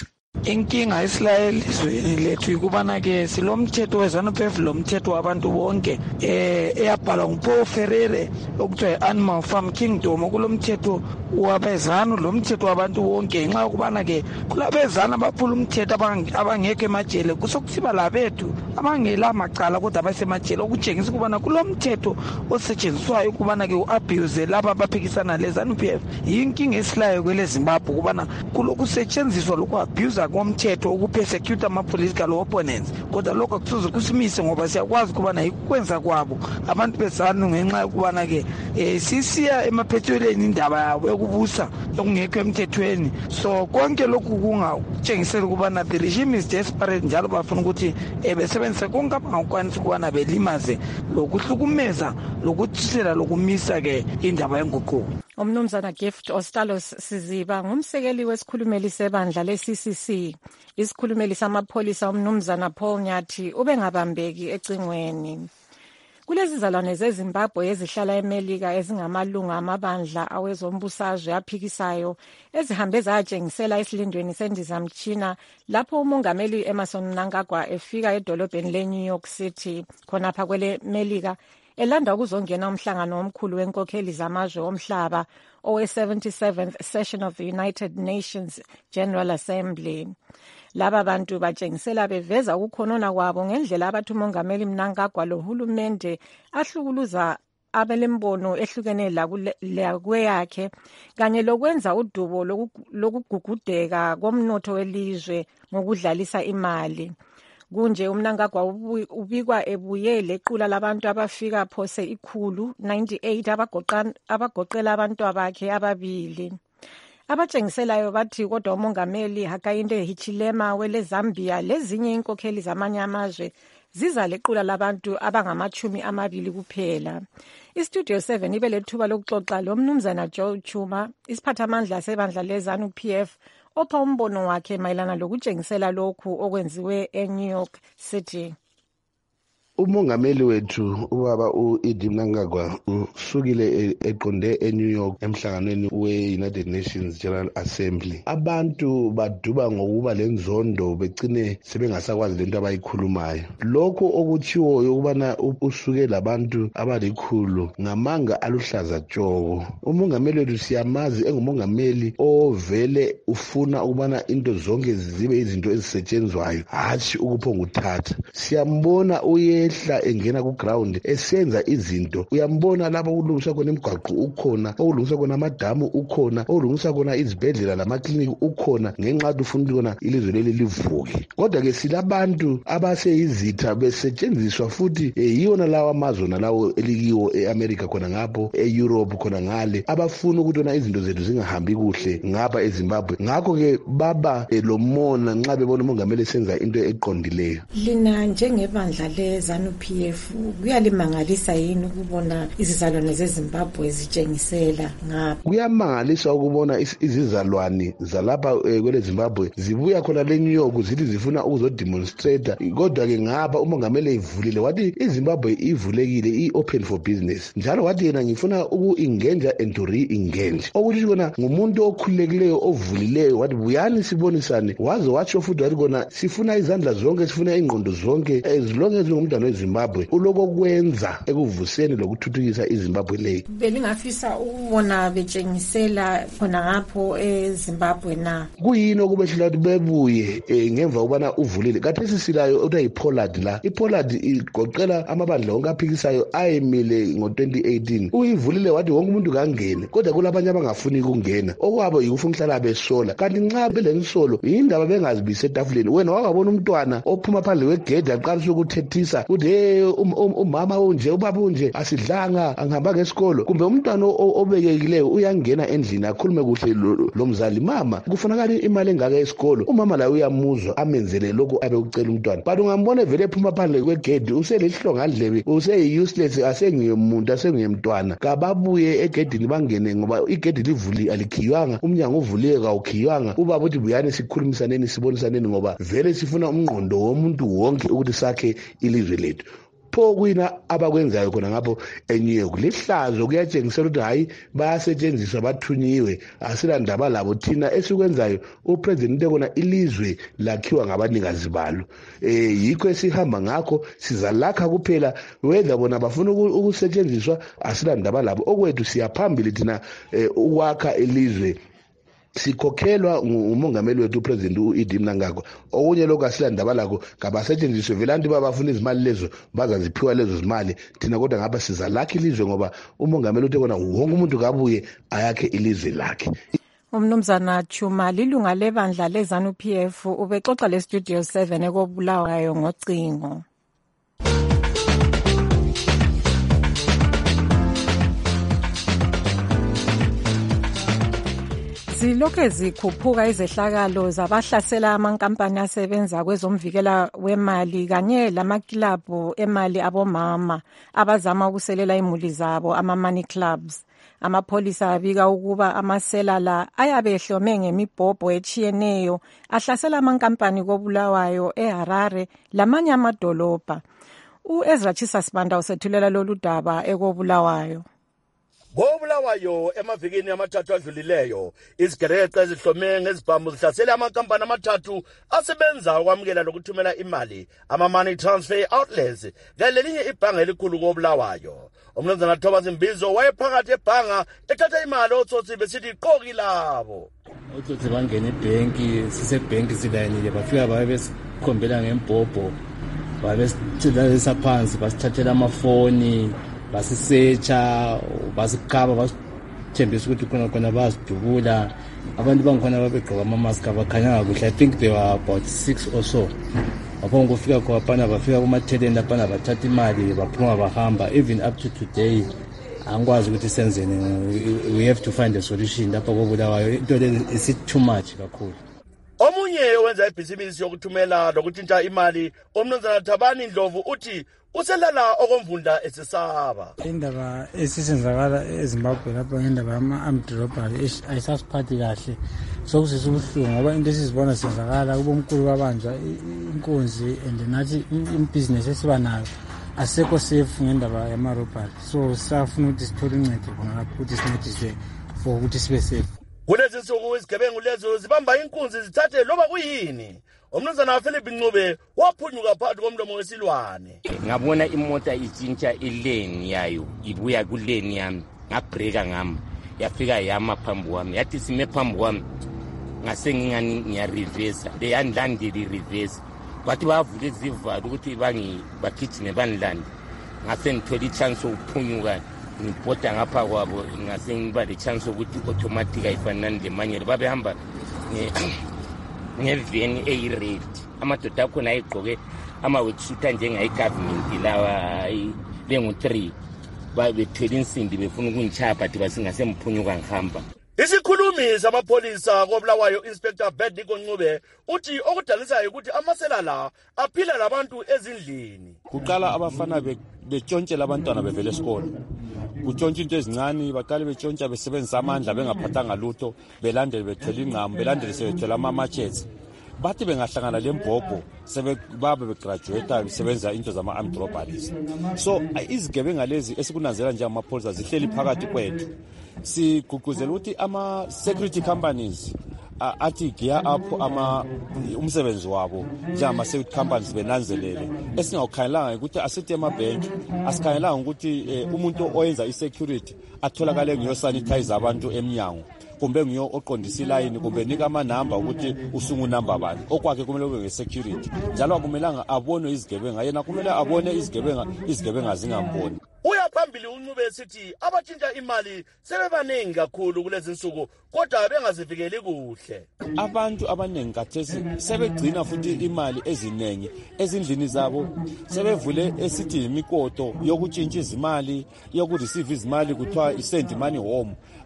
inkinga esilayo elizweni lethu yikubana-ke silomthetho we-ZANU-PF lo mthetho wabantu bonke eyabhalwa nguPaul Ferreira okuthiwa yi-Animal Farm Kingdom. kulo mthetho wabezanu lo mthetho wabantu bonke ngenxa yokubana-ke kulabezanu abaphula umthetho abangekho emajele kusokusiba labethu abangela macala kodwa abasemajele okutshengisa ukubana kulo mthetho osetshenziswayo ukubana-ke u-abuse laba abaphikisana le-ZANU-PF yinkinga esilayo kwele Zimbabwe ukubana kusetshenziswa loku-abusa komthetho ukupersecute ama-political opponents kodwa lokho akusoze kusimise ngoba siyakwazi ukubana yikukwenza kwabo abantu bezanu ngenxa yokubana-ke sisiya emaphethelweni indaba yabo yokubusa okungekho emthethweni. So konke lokhu kungatshengisela ukubana the regime is desperate njalo bafuna ukuthi besebenzise konke abangakwanisa ukubana belimaze lokuhlukumeza lokuthisela lokumisa-ke indaba yenguquko. Umnumzana Gift Ostalos Siziba ngumsekeli wesikhulumeli sebandla le-CCC. Isikhulumeli samapholisa umnumzana Paul Nyathi ubengabambeki ecingweni. Kulezi zalwane zeZimbabwe ezihlala eMelika ezingamalunga amabandla awezombusazwe aphikisayo ezihambe zayatshengisela esilindweni sendizamtshina lapho umongameli Emmerson Mnangagwa efika edolobheni le-New York City khonapha kwele Melika elanda ukuzongena umhlangano omkhulu wenkokheli zamazwe omhlaba owe-77th Session of the United Nations General Assembly. Laba bantu batshengisela beveza ukukhonona kwabo ngendlela abathi umongameli Mnangagwa lohulumende ahlukuluza abelembono ehlukene lakweyakhe kanye lokwenza udubo lokugugudeka komnotho welizwe ngokudlalisa imali. Kunje uMnangagwa ubikwa ebuye lequla labantu abafika phose 198 abagoqela abantu bakhe ababili. Abatshengiselayo bathi kodwa umongameli Hakainde Hichilema wele Zambia lezinye inkokheli zamanye amazwe ziza lequla labantu abangama-20 kuphela. Istudio 7 ibe lethuba lokuxoxa lo mnumzana Joe Chuma, isiphathamandla sebandla le-ZANU-PF, opha umbono wakhe mayelana lokutshengisela lokhu okwenziwe eNew York City. Umongameli wethu ubaba u-Idi Mnangagwa usukile eqonde eNew York emhlanganweni we-United Nations General Assembly. Abantu baduba ngokuba lenzondo begcine sebengasakwazi lento abayikhulumayo. Lokho okutshiwoyo ukubana usuke labantu abalikhulu ngamanga aluhlaza tshoko. Umongameli wethu siyamazi engumongameli ovele ufuna ukubana into zonke zibe izinto ezisetshenzwayo hatshi ukuphonga uthatha. Siyambona ehla engena ku ground esenza izinto. Uyambona lapho ukulungisa khona imigwaqo ukhona, okulungisa khona amadamu ukhona, okulungisa khona izibhedlela lamaklinika ukhona ngenxa yokuthi ufuna ukubona ilizwe leli livuke. Kodwa ke silabantu abaseyizitha besetshenziswa futhi yiwona lawa amazwe nalawo elikiwo eAmerica khona ngapho, eEurope khona ngale, abafuna ukuthi wona izinto zethu zingahambi kuhle ngapha eZimbabwe. Ngakho ke baba lomona nxa bebona umongameli esenza into eqondileyo. Lina njengebandla le-ZANU-PF kuyalimangalisa yini ukubona izizalwane zeZimbabwe zitshengisela ngapha? Kuyamangalisa ukubona izizalwane zalapha kwele Zimbabwe zibuya khona le-New York zithi zifuna ukuzodemonstrata. Kodwa ke ngapha umongameli evulile wathi iZimbabwe ivulekile, i-open for business, njalo wathi yena ngifuna uku-engenja and to re-engage, okuthi kona ngumuntu okhululekileyo ovulileyo. Wathi buyani sibonisane, waze watsho futhi wathi kona sifuna izandla zonke, sifuna ingqondo zonke as long as ngumntwana weZimbabwe uloko kwenza ekuvuseni lokuthuthukisa iZimbabwe leyo. Belingafisa ukubona betshengisela khona ngapho eZimbabwe na kuyini okubehlela ukuthi bebuye ngemva ukubana uvulile. Kathesi silayo okuthiwa yiPollard la. iPollard igoqela amabandla onke aphikisayo ayemile ngo-2018. Uyivulile wathi wonke umuntu kangene, kodwa kulabanye abangafuni ukungena okwabo yikufuna ukuhlala besola. Kanti nxa belensolo yindaba bengazibisi etafuleni. Wena wakabona umntwana ophuma phandle kwegedi aqalisa ukuthethisa ukuthi umama unje, ubaba unje, asidlanga, angihamba ngesikolo. Kumbe umntwana obekekileyo uyangena endlini akhulume kuhle lo mzali, mama kufunakala imali engaka esikolo. Umama la uyamuzwa amenzele lokho abe ucela umntwana. But ungambona vele ephuma phandle kwegedi uselihlonga ndlebe, useyi-useless, asengiyomuntu, asengiyemntwana. Kababuye egedini bangene ngoba igedi livuli alikhiywanga, umnyango uvuliwe kawukhiywanga. Ubaba uthi buyani sikhulumisaneni sibonisaneni ngoba vele sifuna umngqondo womuntu wonke ukuthi sakhe ilizwe lethu. pho kuyina abakwenzayo khona ngapho eNew York lihlazo kuyatshengisela ukuthi hayi bayasetshenziswa bathunyiwe asilandaba labo thina esikwenzayo upresident ekona ilizwe lakhiwa ngabanikazi balo yikho esihamba ngakho sizalakha kuphela whether bona bafuna ukusetshenziswa asilandaba labo okwethu siyaphambili thina ukwakha ilizwe sikhokhelwa ngumongameli wethu upresident uEdi Mnangagwa okunye lokho asilandaba lakho ngabasetshenziswe vele abantu babafuna izimali lezo bazaziphiwa lezo zimali thina kodwa ngapha sizalakha ilizwe ngoba umongameli uthi kona wonke umuntu kabuye ayakhe ilizwe lakhe. Umnumzana Chuma lilunga lebandla leZANU-PF ubexoxa leStudio 7 ekobulawayo ngocingo. Zilokhe zikhuphuka izehlakalo zabahlasela amankampani asebenza kwezomvikela wemali kanye lamakilabhu emali abomama abazama ukuselela imuli zabo ama-money clubs. Amapholisa abika ukuba amasela la ayabehlome ngemibhobho etshiyeneyo ahlasela amankampani kobulawayo eHarare lamanye amadolobha. U-Ezra Chisasibanda usethulela lolu daba ekobulawayo. Kobulawayo emavikini amathathu adlulileyo izigereqe ezihlome ngezibhamu zihlasele amankampani amathathu asebenza ukwamukela lokuthumela imali ama-money transfer outlets ngalelinye ibhanga elikhulu kobulawayo. Umnumzana Thomas Mbizo wayephakathi ebhanga ethatha imali otsotsi besithi iqoki labo. Otsotsi bangena ebhenki sisebhenki silayinile bafika babe besikhombela ngembhobho babe besithilalisa phansi basithathela amafoni basisecha basikaba basithembisa ukuthi khona basidubula abantu bangikhona babegqoka ama-mask abakhanyanga kuhle. I think there were about 6 or so. Apho ngofika khona bafika kuma-talent apana bathatha imali baphuma bahamba. Even up to today angikwazi ukuthi senzeni. We have to find a solution lapha kobulawayo into le is too much kakhulu. Omunye owenza ibhizinisi yokuthumela lokuthinta imali umnumzana Thabani Ndlovu uthi uselala okomvunda esesaba. Indaba esisenzakala eZimbabwe lapha ngendaba yama-armed robbery ayisasiphathi kahle sokusisa ubuhlungu ngoba into esizibona senzakala kubomkhulu babanjwa inkunzi and nathi ibhizinesi esiba nayo asekho safe ngendaba yama-robbery so safuna ukuthi sithole uncedo khona lapho ukuthi sincediswe for ukuthi sibe safe. Kulezi nsuku izigebengu lezo zibamba inkunzi zithathe loba kuyini. Umnumzana Philip Ncube waphunyuka phakathi komlomo wesilwane. Ngabona imota itshintsha ilane yayo ibuya kulane yami ngabreaka ngami yafika yama phambi kwami yathi sime phambi kwami ngase ngingani ngiyareverse leyandilandile reverse bathi bavule izivalo ukuthi bagijime banilande ngase ngithola ichance ukuphunyuka ngibhoda ngapha kwabo ngase ngiba le chance ukuthi automatic ayifanani lemanyelo babehamba ngeveni eyi-red amadoda akhona ayigqoke ama-worksuit njengayi-government lawa bengu-3 bethwele insimbi befuna ukungitshaya but basingasemuphunyuka ngihamba. Isikhulumi samapholisa kobulawayo Inspector Bediko Ncube uthi okudalisayo ukuthi amasela la aphila labantu ezindlini. Kuqala abafana betshontshe labantwana bevele esikole. Kutshontsha into ezincane baqale betshontsha besebenzisa amandla bengaphathanga lutho belandele bethwele ingqamu belandele sebethwele ama-matches. Bathi bengahlangana lembhobho sebebabe begraduate besebenza into zama-armed robberies. So izigebenga lezi esikunanzela nje amapholisa zihleli phakathi kwethu. Sigqugquzela ukuthi ama-security companies athi gear up umsebenzi wabo njengama-security companies benanzelele. Esingawukhangelanga ukuthi asithi emabhenki asikhangelanga ukuthi umuntu oyenza i-security atholakale ngiyosanitize abantu emnyango kumbe ngiyo oqondisa ilayini kumbe nika amanamba ukuthi usungunamba bani okwakhe kumele kube nge-security njalo akumelanga abone izigebenga yena kumele abone izigebenga zingamboni. Uyaphambili uNcube esithi abatshintsha imali sebebaningi kakhulu kulezi nsuku kodwa bengazivikeli kuhle. Abantu abaningi kathesi sebegcina futhi imali eziningi ezindlini zabo sebevule esithi imikoto yokutshintsha izimali yokureceive izimali kuthiwa i-send money home.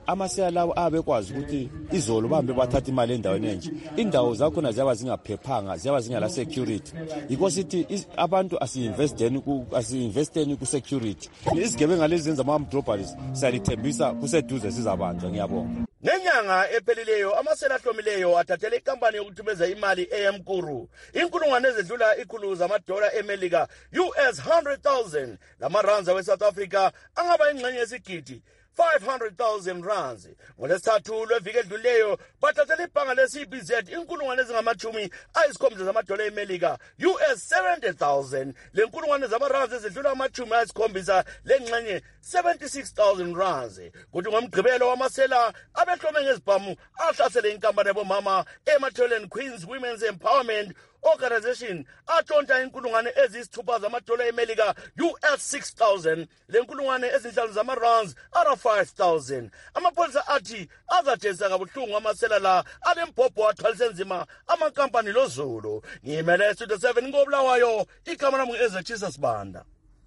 amasela lawo abekwazi ukuthi izolo bambe bathatha imali endaweni enje. Indawo zakhona ziyaba zingaphephanga, ziyaba zingala security. Yikho sithi abantu asi-investeni ku-security. Izigebenga lezi zenza ama-armed robberies siyalithembisa kuseduze sizabanjwa. Ngiyabonga. Nenyanga ephelileyo amasela ahlomileyo athathele ikampani yokuthumeza imali eyamkuru inkulungwane ezedlula ikhulu zamadola eMelika US 100,000 lamarands we-South Africa angaba ingxenye yesigidi 500,000 rands. Ngolesithathu lweviki edluleyo bathathele ibhanga le-CBZ inkulungwane ezingama-70 zamadola eMelika US 70,000 lenkulungwane zamarands ezidlula ama-70 lengxenye 76,000 rands. Kuthi ngomgqibelo wamasela abehlome ngezibhamu ahlasele inkampani yabomama eMatholeni Queens Women's Empowerment Organization atshontsha inkulungwane eziyisithupha zamadola eMelika US 6,000 lenkulungwane ezinhlanu zamarands ara 5,000. Amapolisa athi azajezisa kabuhlungu amasela la alembhobho athwalise nzima amankampani lozulu. Ngimele Studio 7 ngobulawayo igama lami ngu-Ezechisa Sibanda.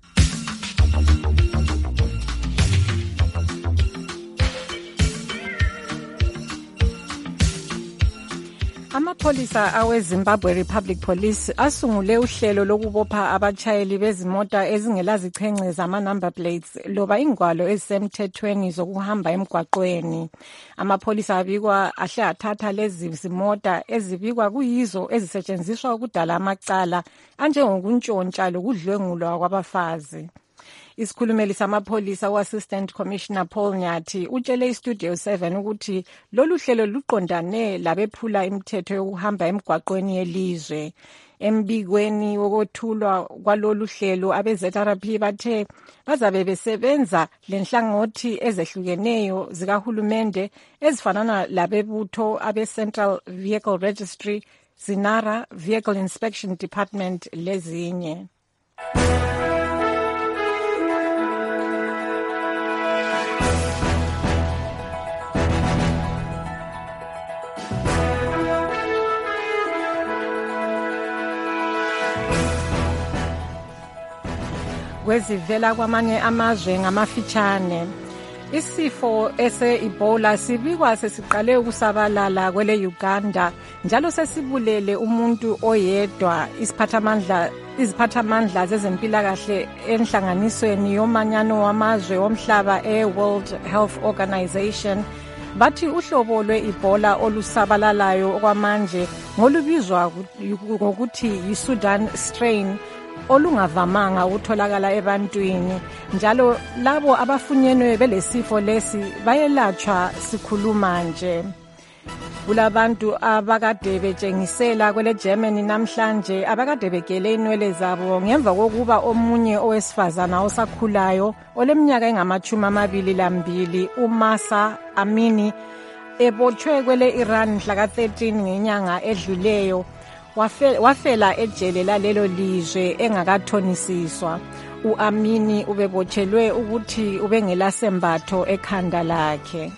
Amapholisa aweZimbabwe Republic Police asungule uhlelo lokubopha abatshayeli bezimota ezingelazichenge zama-number plates loba ingwalo ezisemthethweni zokuhamba emgwaqweni. Amapholisa abikwa ahle athatha lezi zimota ezibikwa kuyizo ezisetshenziswa ukudala amacala anjengokuntshontsha lokudlwengulwa kwabafazi. Isikhulumeli samapholisa u-Assistant Commissioner Paul Nyathi utshele iStudio 7 ukuthi lolu hlelo luqondane labephula imithetho yokuhamba emgwaqweni yelizwe. Embikweni wokuthulwa kwalolu hlelo abe-ZRP bathe bazabe besebenza lenhlangothi ezehlukeneyo zikahulumende ezifanana labebutho abe-Central Vehicle Registry, Zinara Vehicle Inspection Department lezinye. Kwezivela kwamanye amazwe ngamafitshane. Isifo ese-Ebola sibikwa sesiqale ukusabalala kwele Uganda njalo sesibulele umuntu oyedwa. Iziphathamandla zezempilakahle enhlanganisweni yomanyano wamazwe womhlaba e-World Health Organization bathi uhlobo lwe-Ebola olusabalalayo okwamanje ngolubizwa ngokuthi yi-Sudan strain olungavamanga ukutholakala ebantwini njalo labo abafunyenwe belesifo lesi bayelatshwa sikhuluma nje. Kulabantu abakade betshengisela kwele Germany namhlanje abakade begele inwele zabo ngemva kokuba omunye owesifazana osakhulayo oleminyaka engama-22 uMasa Amini ebotshwe kwele Iran mhla ka-13 ngenyanga edluleyo. Wafela ejele lalelo lizwe engakathonisiswa. U-Amini ubebotshelwe ukuthi ubengelasembatho ekhanda lakhe.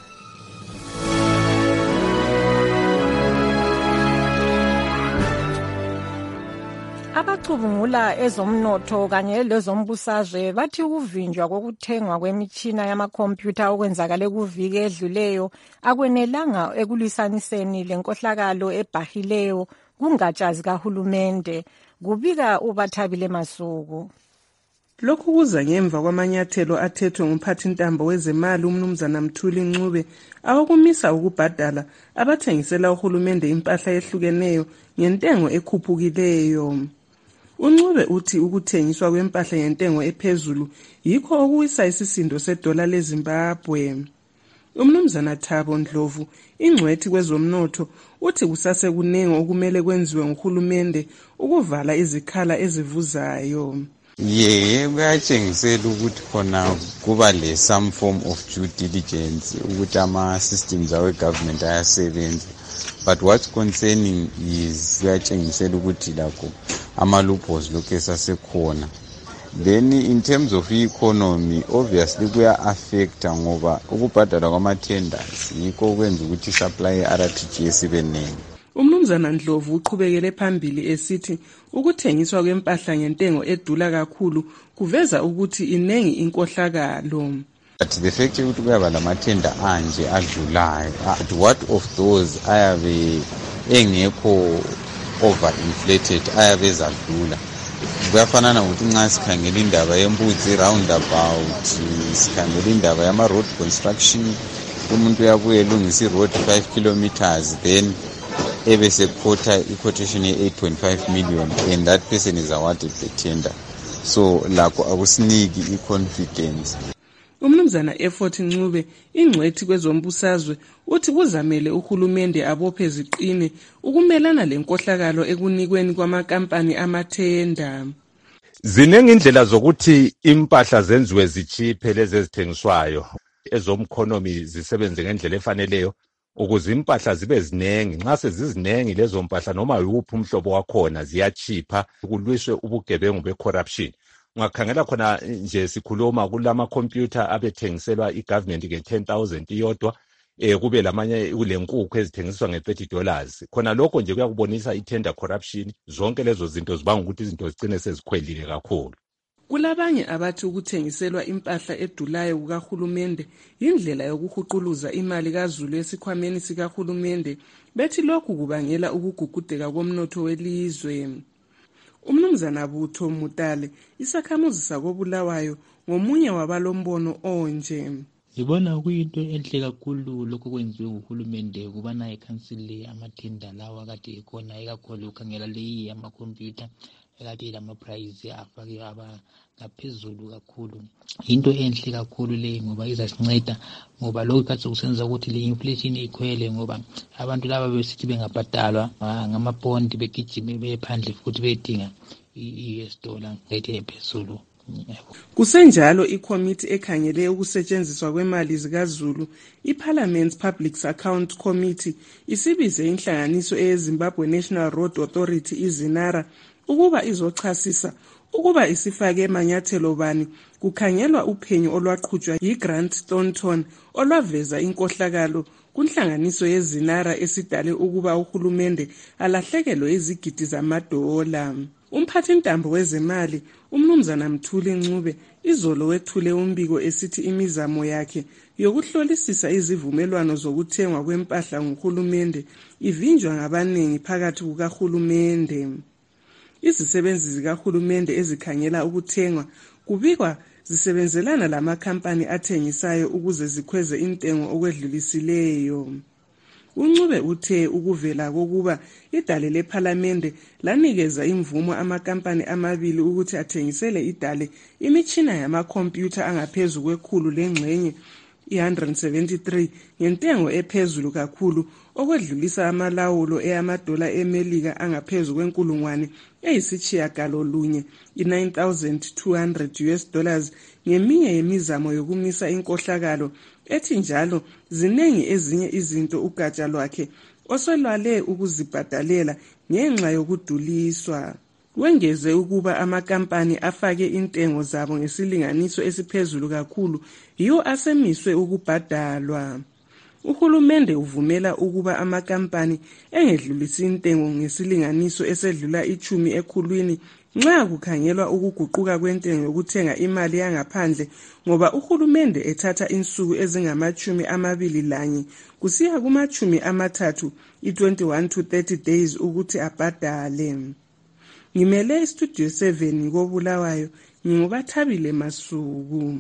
Abacubungula ezomnotho kanye lezombusazwe bathi ukuvinjwa kokuthengwa kwemitshina yamakhompyutha okwenzakale kuviki edluleyo akwenelanga ekulwisaniseni lenkohlakalo ebhahileyo kungatsha zikahulumende, kubika uBathabile Masuku. Lokhu kuza ngemva kwamanyathelo athethwe ngumphathintambo wezemali uMnumzana Mthuli Ncube awokumisa ukubhadala abathengisela uhulumende impahla ehlukeneyo ngentengo ekhuphukileyo. uNcube uthi ukuthengiswa kwempahla ngentengo ephezulu yikho okuwisa isisindo sedola leZimbabwe. uMnumzana Thabo Ndlovu ingcwethi kwezomnotho uthi kusase kuningi okumele kwenziwe nguhulumende ukuvala izikhala ezivuzayo. Kuyatshengisela ukuthi khona kuba le some form of due diligence ukuthi ama-systems awe-government ayasebenza, but what's concerning is kuyatshengisela ukuthi lakho ama-loopholes lokhu esasekhona. Then in terms of economy, obviously kuya-affecta ngoba ukubhadala kwama-tenders yikho okwenza ukuthi supply ye-RTGS ibe ningi. uMnumzana Ndlovu uqhubekele phambili esithi ukuthengiswa kwempahla ngentengo edula kakhulu kuveza ukuthi inengi inkohlakalo. But the fact ukuthi kuyaba lamathenda anje adlulayo, but what of those ayabe engekho overinflated, ayabe ezadlula? Kuyafanana ukuthi nxa sikhangela indaba yembuzi roundabout, sikhangela indaba yama-road construction, umuntu uyabuye elungisa i-road 5 kilometers then ebesekhotha i-quotation ye-8.5 million and that person is awarded the tender. So lakho akusiniki i-confidence. Umnumzana Effort Ncube, ingcwethi kwezombusazwe, uthi kuzamele uhulumende abophe ziqine ukumelana lenkohlakalo ekunikweni kwamakampani amathenda. Ziningi indlela zokuthi impahla zenziwe zichiphe lezi ezithengiswayo, ezomkhonomi zisebenze ngendlela efaneleyo ukuze impahla zibe zinengi. Nxa sezizinengi lezo mpahla noma yiwuphi umhlobo wakhona ziyachipha, kulwiswe ubugebengu be-corruption. Ungakhangela khona nje sikhuluma kulama computer abethengiselwa igovernment nge-10,000 iyodwa, kube lamanye kulenkukhu ezithengiswa nge$30. Khona lokho nje kuyakubonisa i-tender corruption. Zonke lezo zinto zibanga ukuthi izinto zigcine sezikhwelile kakhulu. Kulabanye abathi ukuthengiselwa impahla edulayo kukahulumende indlela yokuhuquluza imali kaZulu esikhwameni sikahulumende, bethi lokhu kubangela ukugugudeka komnotho welizwe. Umnumzana Butho Mutale, isakhamuzi sakoBulawayo, ngomunye wabalombono onje. Ngibona kuyinto enhle kakhulu lokho kwenziwe nguhulumende ukubana ekhansile amathenda lawa kade ekhona, ikakhulu ukhangela leyi amakhompyutha ekade lama-price afake ngaphezulu kakhulu. Into enhle kakhulu leyi ngoba izasinceda, ngoba lokho kade kusenza ukuthi le inflation ikhwele, ngoba abantu laba besithi bengabhadalwa ngamabondi begijime bephandle futhi bedinga i-US dollar rate ephezulu. Kusenjalo ikomiti ekhangele ukusetshenziswa kwemali zikaZulu, iParliament's Public Account Committee, isibize inhlanganiso eyeZimbabwe National Road Authority iZinara ukuba izochasisa ukuba isifake emanyathelo bani kukhangelwa uphenyo olwaqhutshwa yiGrant Thornton olwaveza inkohlakalo kunhlanganiso yeZinara esidale ukuba uhulumende alahlekelwe izigidi zamadola. Umphathintambo wezemali umnumzana Mthuli Ncube izolo wethule umbiko esithi imizamo yakhe yokuhlolisisa izivumelwano zokuthengwa kwempahla nguhulumende ivinjwa ngabaningi phakathi kukahulumende. Izisebenzi zikahulumende ezikhangela ukuthengwa kubikwa zisebenzelana lamakampani athengisayo ukuze zikhweze intengo okwedlulisileyo. Uncube uthe ukuvela kokuba idale leParliamente lanikeza imvumo amakampani amabili ukuthi athengisele idale imitshina yamakhompyutha angaphezulu kwekhulu lengxenye i-173 ngentengo ephezulu kakhulu okwedlulisa amalawulo eyamadola eMelika angaphezulu kwenkulungwane eyisitshiyagalolunye i-$9,200 ngeminye yemizamo yokumisa inkohlakalo. Ethi njalo zinengi ezinye izinto ugatsha lwakhe oselwale ukuzibhadalela ngenxa yokuduliswa. Wengeze ukuba amakampani afake intengo zabo ngesilinganiso esiphezulu kakhulu yiwo asemiswe ukubhadalwa. Uhulumende uvumela ukuba amakampani engedlulisi intengo ngesilinganiso esedlula 10 ekhulwini nxa kukhangelwa ukuguquka kwentengo yokuthenga imali yangaphandle, ngoba uhulumende ethatha insuku ezingama-21 kusiya kuma-30 i-21 to 30 days ukuthi abhadale. Ngimele istudio 7 koBulawayo, nginguBathabile Masuku.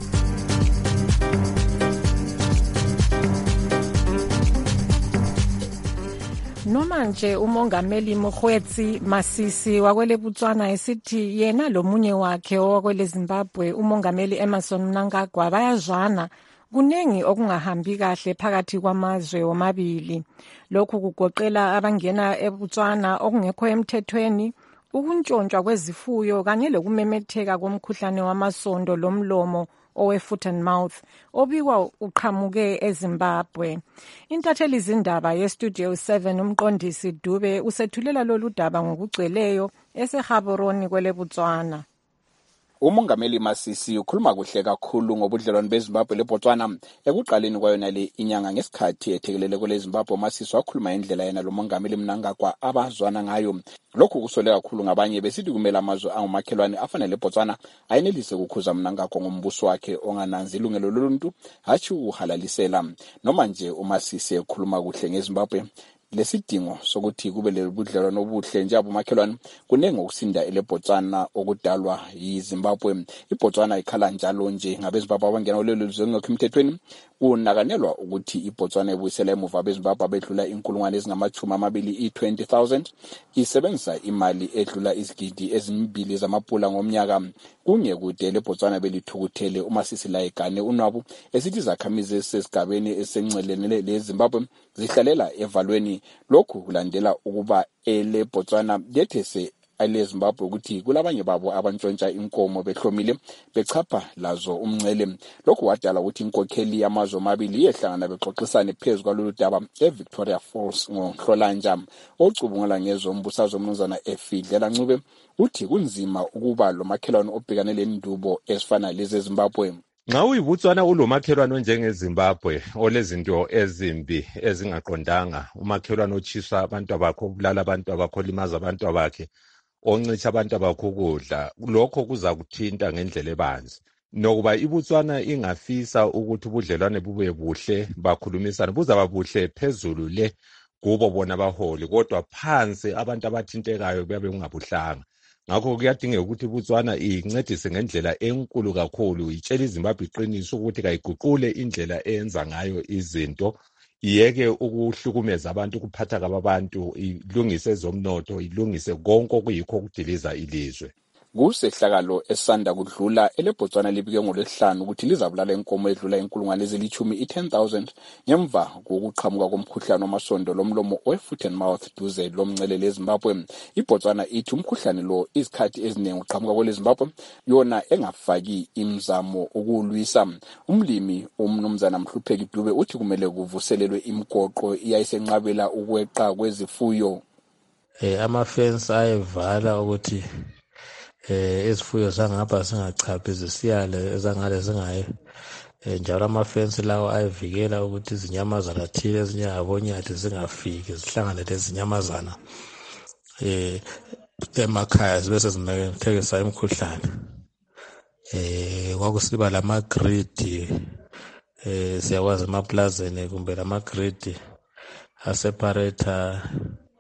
Noma nje umongameli Mokgweetsi Masisi wakwele Botswana esithi yena lomunye wakhe owakwele Zimbabwe umongameli Emmerson Mnangagwa bayazwana, kunengi okungahambi kahle phakathi kwamazwe womabili. Lokhu kugoqela abangena eBotswana okungekho emthethweni, ukuntshontshwa kwezifuyo kanye lokumemetheka komkhuhlane wamasondo lomlomo owe-foot and mouth obikwa uqhamuke eZimbabwe. Intatheli zindaba yeStudio 7 umqondisi Dube usethulela lolu daba ngokugcweleyo eseGaborone kwele Botswana. Umongameli Masisi ukhuluma kuhle kakhulu ngobudlelwano beZimbabwe leBotswana ekuqaleni kwayona le inyanga ngesikhathi ethekelele kule Zimbabwe. Masisi wakhuluma indlela yena lo mongameli Mnangagwa abazwana ngayo. Lokhu kusole kakhulu ngabanye besithi kumele amazwe angumakhelwane afana leBotswana ayenelise ukukhuza Mnangagwa ngombuso wakhe ongananzi ilungelo loluntu hatshi uhalalisela. Noma nje uMasisi ekhuluma kuhle ngeZimbabwe, lesidingo sokuthi kube lebudlelwano obuhle njalo umakhelwane kunenge ukusinda leBotswana okudalwa yiZimbabwe. iBotswana ikhala njalo nje ngabeZimbabwe abangena kulelo lizwe ngekho emthethweni. Kunakanelwa ukuthi iBotswana ebuyisela emuva abeZimbabwe abedlula inkulungwane ezingama-20 i-20,000 isebenzisa imali edlula izigidi ezimbili zamapula ngomnyaka. Kungekude leBotswana belithukuthele uMasisi la egane unwabu esithi izakhamizi esesigabeni esencelene leZimbabwe zihlalela evalweni. Lokhu kulandela ukuba leBotswana lethese leZimbabwe ukuthi kulabanye babo abantshontsha inkomo behlomile bechapha lazo umncele. Lokhu wadala ukuthi inkokheli yamazwe amabili yehlangana bexoxisane phezu kwalolu daba eVictoria Falls ngoNhlolanja. Ocubungula ngezombusazwe uMnumzana Efidlela Ncube uthi kunzima ukuba lo makhelwane obhekane lendubo ezifana lezi eZimbabwe. Nxa uyiBotswana ulomakhelwane njengeZimbabwe olezinto ezimbi ezingaqondanga, umakhelwane otshisa abantu bakhe, obulala abantu bakhe, olimaza abantu bakhe, oncitsha abantu bakhe ukudla, lokho kuza kuthinta ngendlela ebanzi. Nokuba iBotswana ingafisa ukuthi ubudlelwane bube buhle bakhulumisana, buzaba buhle phezulu le kubo bona baholi, kodwa phansi abantu abathintekayo babe kungabuhlanga. Ngakho kuyadingeka ukuthi iBotswana incedise ngendlela enkulu kakhulu, itshela iZimbabwe iqiniso ukuthi kayiguqule indlela eyenza ngayo izinto, iyeke ukuhlukumeza abantu, ukuphatha kwabantu, ilungise ezomnotho, ilungise konke okuyikho ukudiliza ilizwe. Kusehlakalo esanda kudlula leBotswana libike ngoLwesihlanu ukuthi lizabulala inkomo edlula inkulungwane ezilithumi i-10,000 ngemva kokuqhamuka komkhuhlane wamasondo lomlomo we-foot and mouth duze lomncele leZimbabwe. iBotswana ithi umkhuhlane lo izikhathi eziningi uqhamuka kweleZimbabwe yona engafaki imizamo ukulwisa. Umlimi uMnumzana Mhlupheki Dube uthi kumele kuvuselelwe imigoqo iyayisenqabela ukweqa kwezifuyo. Amafence ayevala ukuthi izifuyo zangapha zingachaphi zisiyale ezangale zingayi. Njalo amafensi lawo ayivikela ukuthi izinyamazana thile ezinyabonyathi zingafiki zihlangane lezinyamazana emakhaya zibe sezimethekisa imikhuhlane. Kwakusiba lama-grid siyakwazi emaplazeni kumbe lama-grid aseparata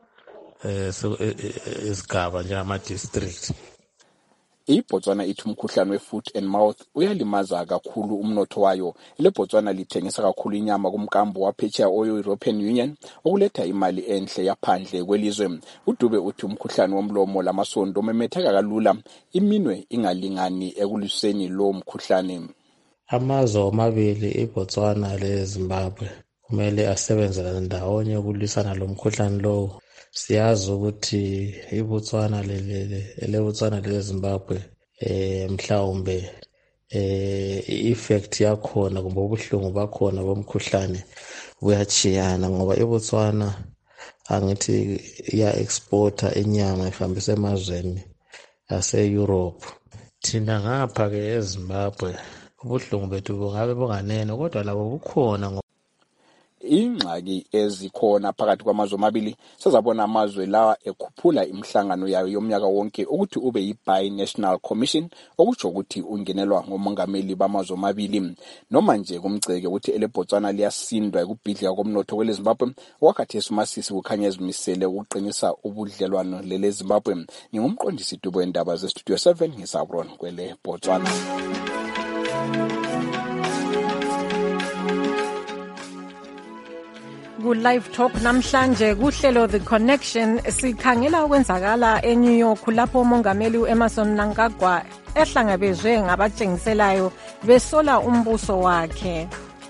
izigaba njengama-district. iBotswana ithi umkhuhlane we-foot and mouth uyalimaza kakhulu umnotho wayo. leBotswana lithengisa kakhulu inyama kumkambo waphetsheya oyo-European Union okuletha imali enhle yaphandle kwelizwe. uDube uthi umkhuhlane womlomo lamasondo umemetheka kalula, iminwe ingalingani ekulwiseni lo mkhuhlane. Amazwe omabili iBotswana leZimbabwe kumele asebenzele ndawonye ukulwisana lo mkhuhlane lowo. Siyazi ukuthi iBotswana leBotswana leZimbabwe mhlawumbe i-effect yakhona kumbe ubuhlungu bakhona bomkhuhlane buyachiyana, ngoba iBotswana angithi iya-exporta inyama ihambisa emazweni ase-Europe. Thina ngapha ke eZimbabwe ubuhlungu bethu bungabe bunganene, kodwa labo bukhona. Ingxaki ezikhona phakathi kwamazwe amabili sezabona amazwe lawa ekhuphula imihlangano yayo yomnyaka wonke ukuthi ube yi-Bi-National Commission, okutsho ukuthi ungenelwa ngomongameli bamazwe amabili. Noma nje kumceke ukuthi leBotswana liyasindwa ekubhidlika komnotho kweleZimbabwe, wakhathesi uMasisi kukhanya ezimisele ukuqinisa ubudlelwano leZimbabwe. Ngingumqondisi Dubo wendaba zeStudio 7 ngisabron kwele Botswana. Ku-Live Talk namhlanje kuhlelo The Connection sikhangela ukwenzakala eNew York lapho umongameli uEmmerson Mnangagwa ehlangabezwe ngabatshengiselayo besola umbuso wakhe.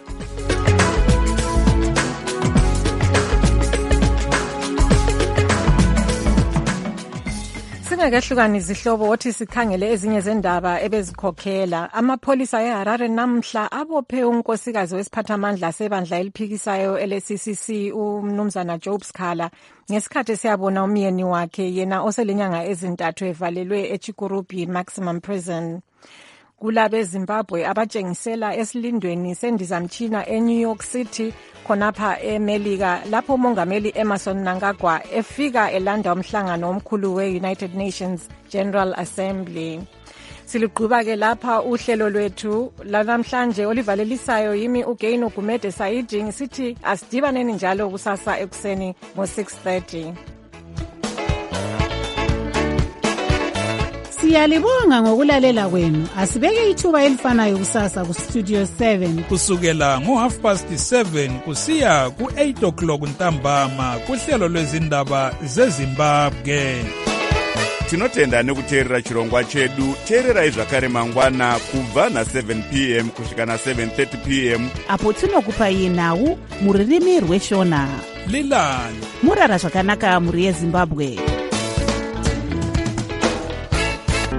Singakehlukani izihlobo othi sikhangele ezinye zendaba ebezikhokhela. Amapholisa eHarare namhla abophe unkosikazi wesiphathamandla sebandla eliphikisayo ele-CCC uMnumzana Job Sikhala ngesikhathi siyabona umyeni wakhe yena oselenyanga ezintathu evalelwe eChikurubi Maximum Prison. Kulabe Zimbabwe abatshengisela esilindweni sendizamtshina eNew York City khonapha eMelika lapho umongameli Emmerson Mnangagwa efika elanda umhlangano omkhulu we-United Nations General Assembly. Siluqhuba ke lapha uhlelo lwethu lanamhlanje olivalelisayo yimi uGain Gumede Saidi ngisithi asidibaneni njalo kusasa ekuseni ngo-6:30. Siyalibonga ngokulalela kwenu. Asibeke ithuba elifanayo kusasa ku Studio 7 kusukela ngo7:30 kusiya ku8 o'clock ntambama kuhlelo lwezindaba zeZimbabwe. Tinotenda nekuteerera chirongwa chedu. Teererai zvakare mangwana kubva na7 p.m. kusvika na7:30 p.m. apo tinokupai nhau muririmi rweshona. Lilani murara zvakanaka muri yeZimbabwe.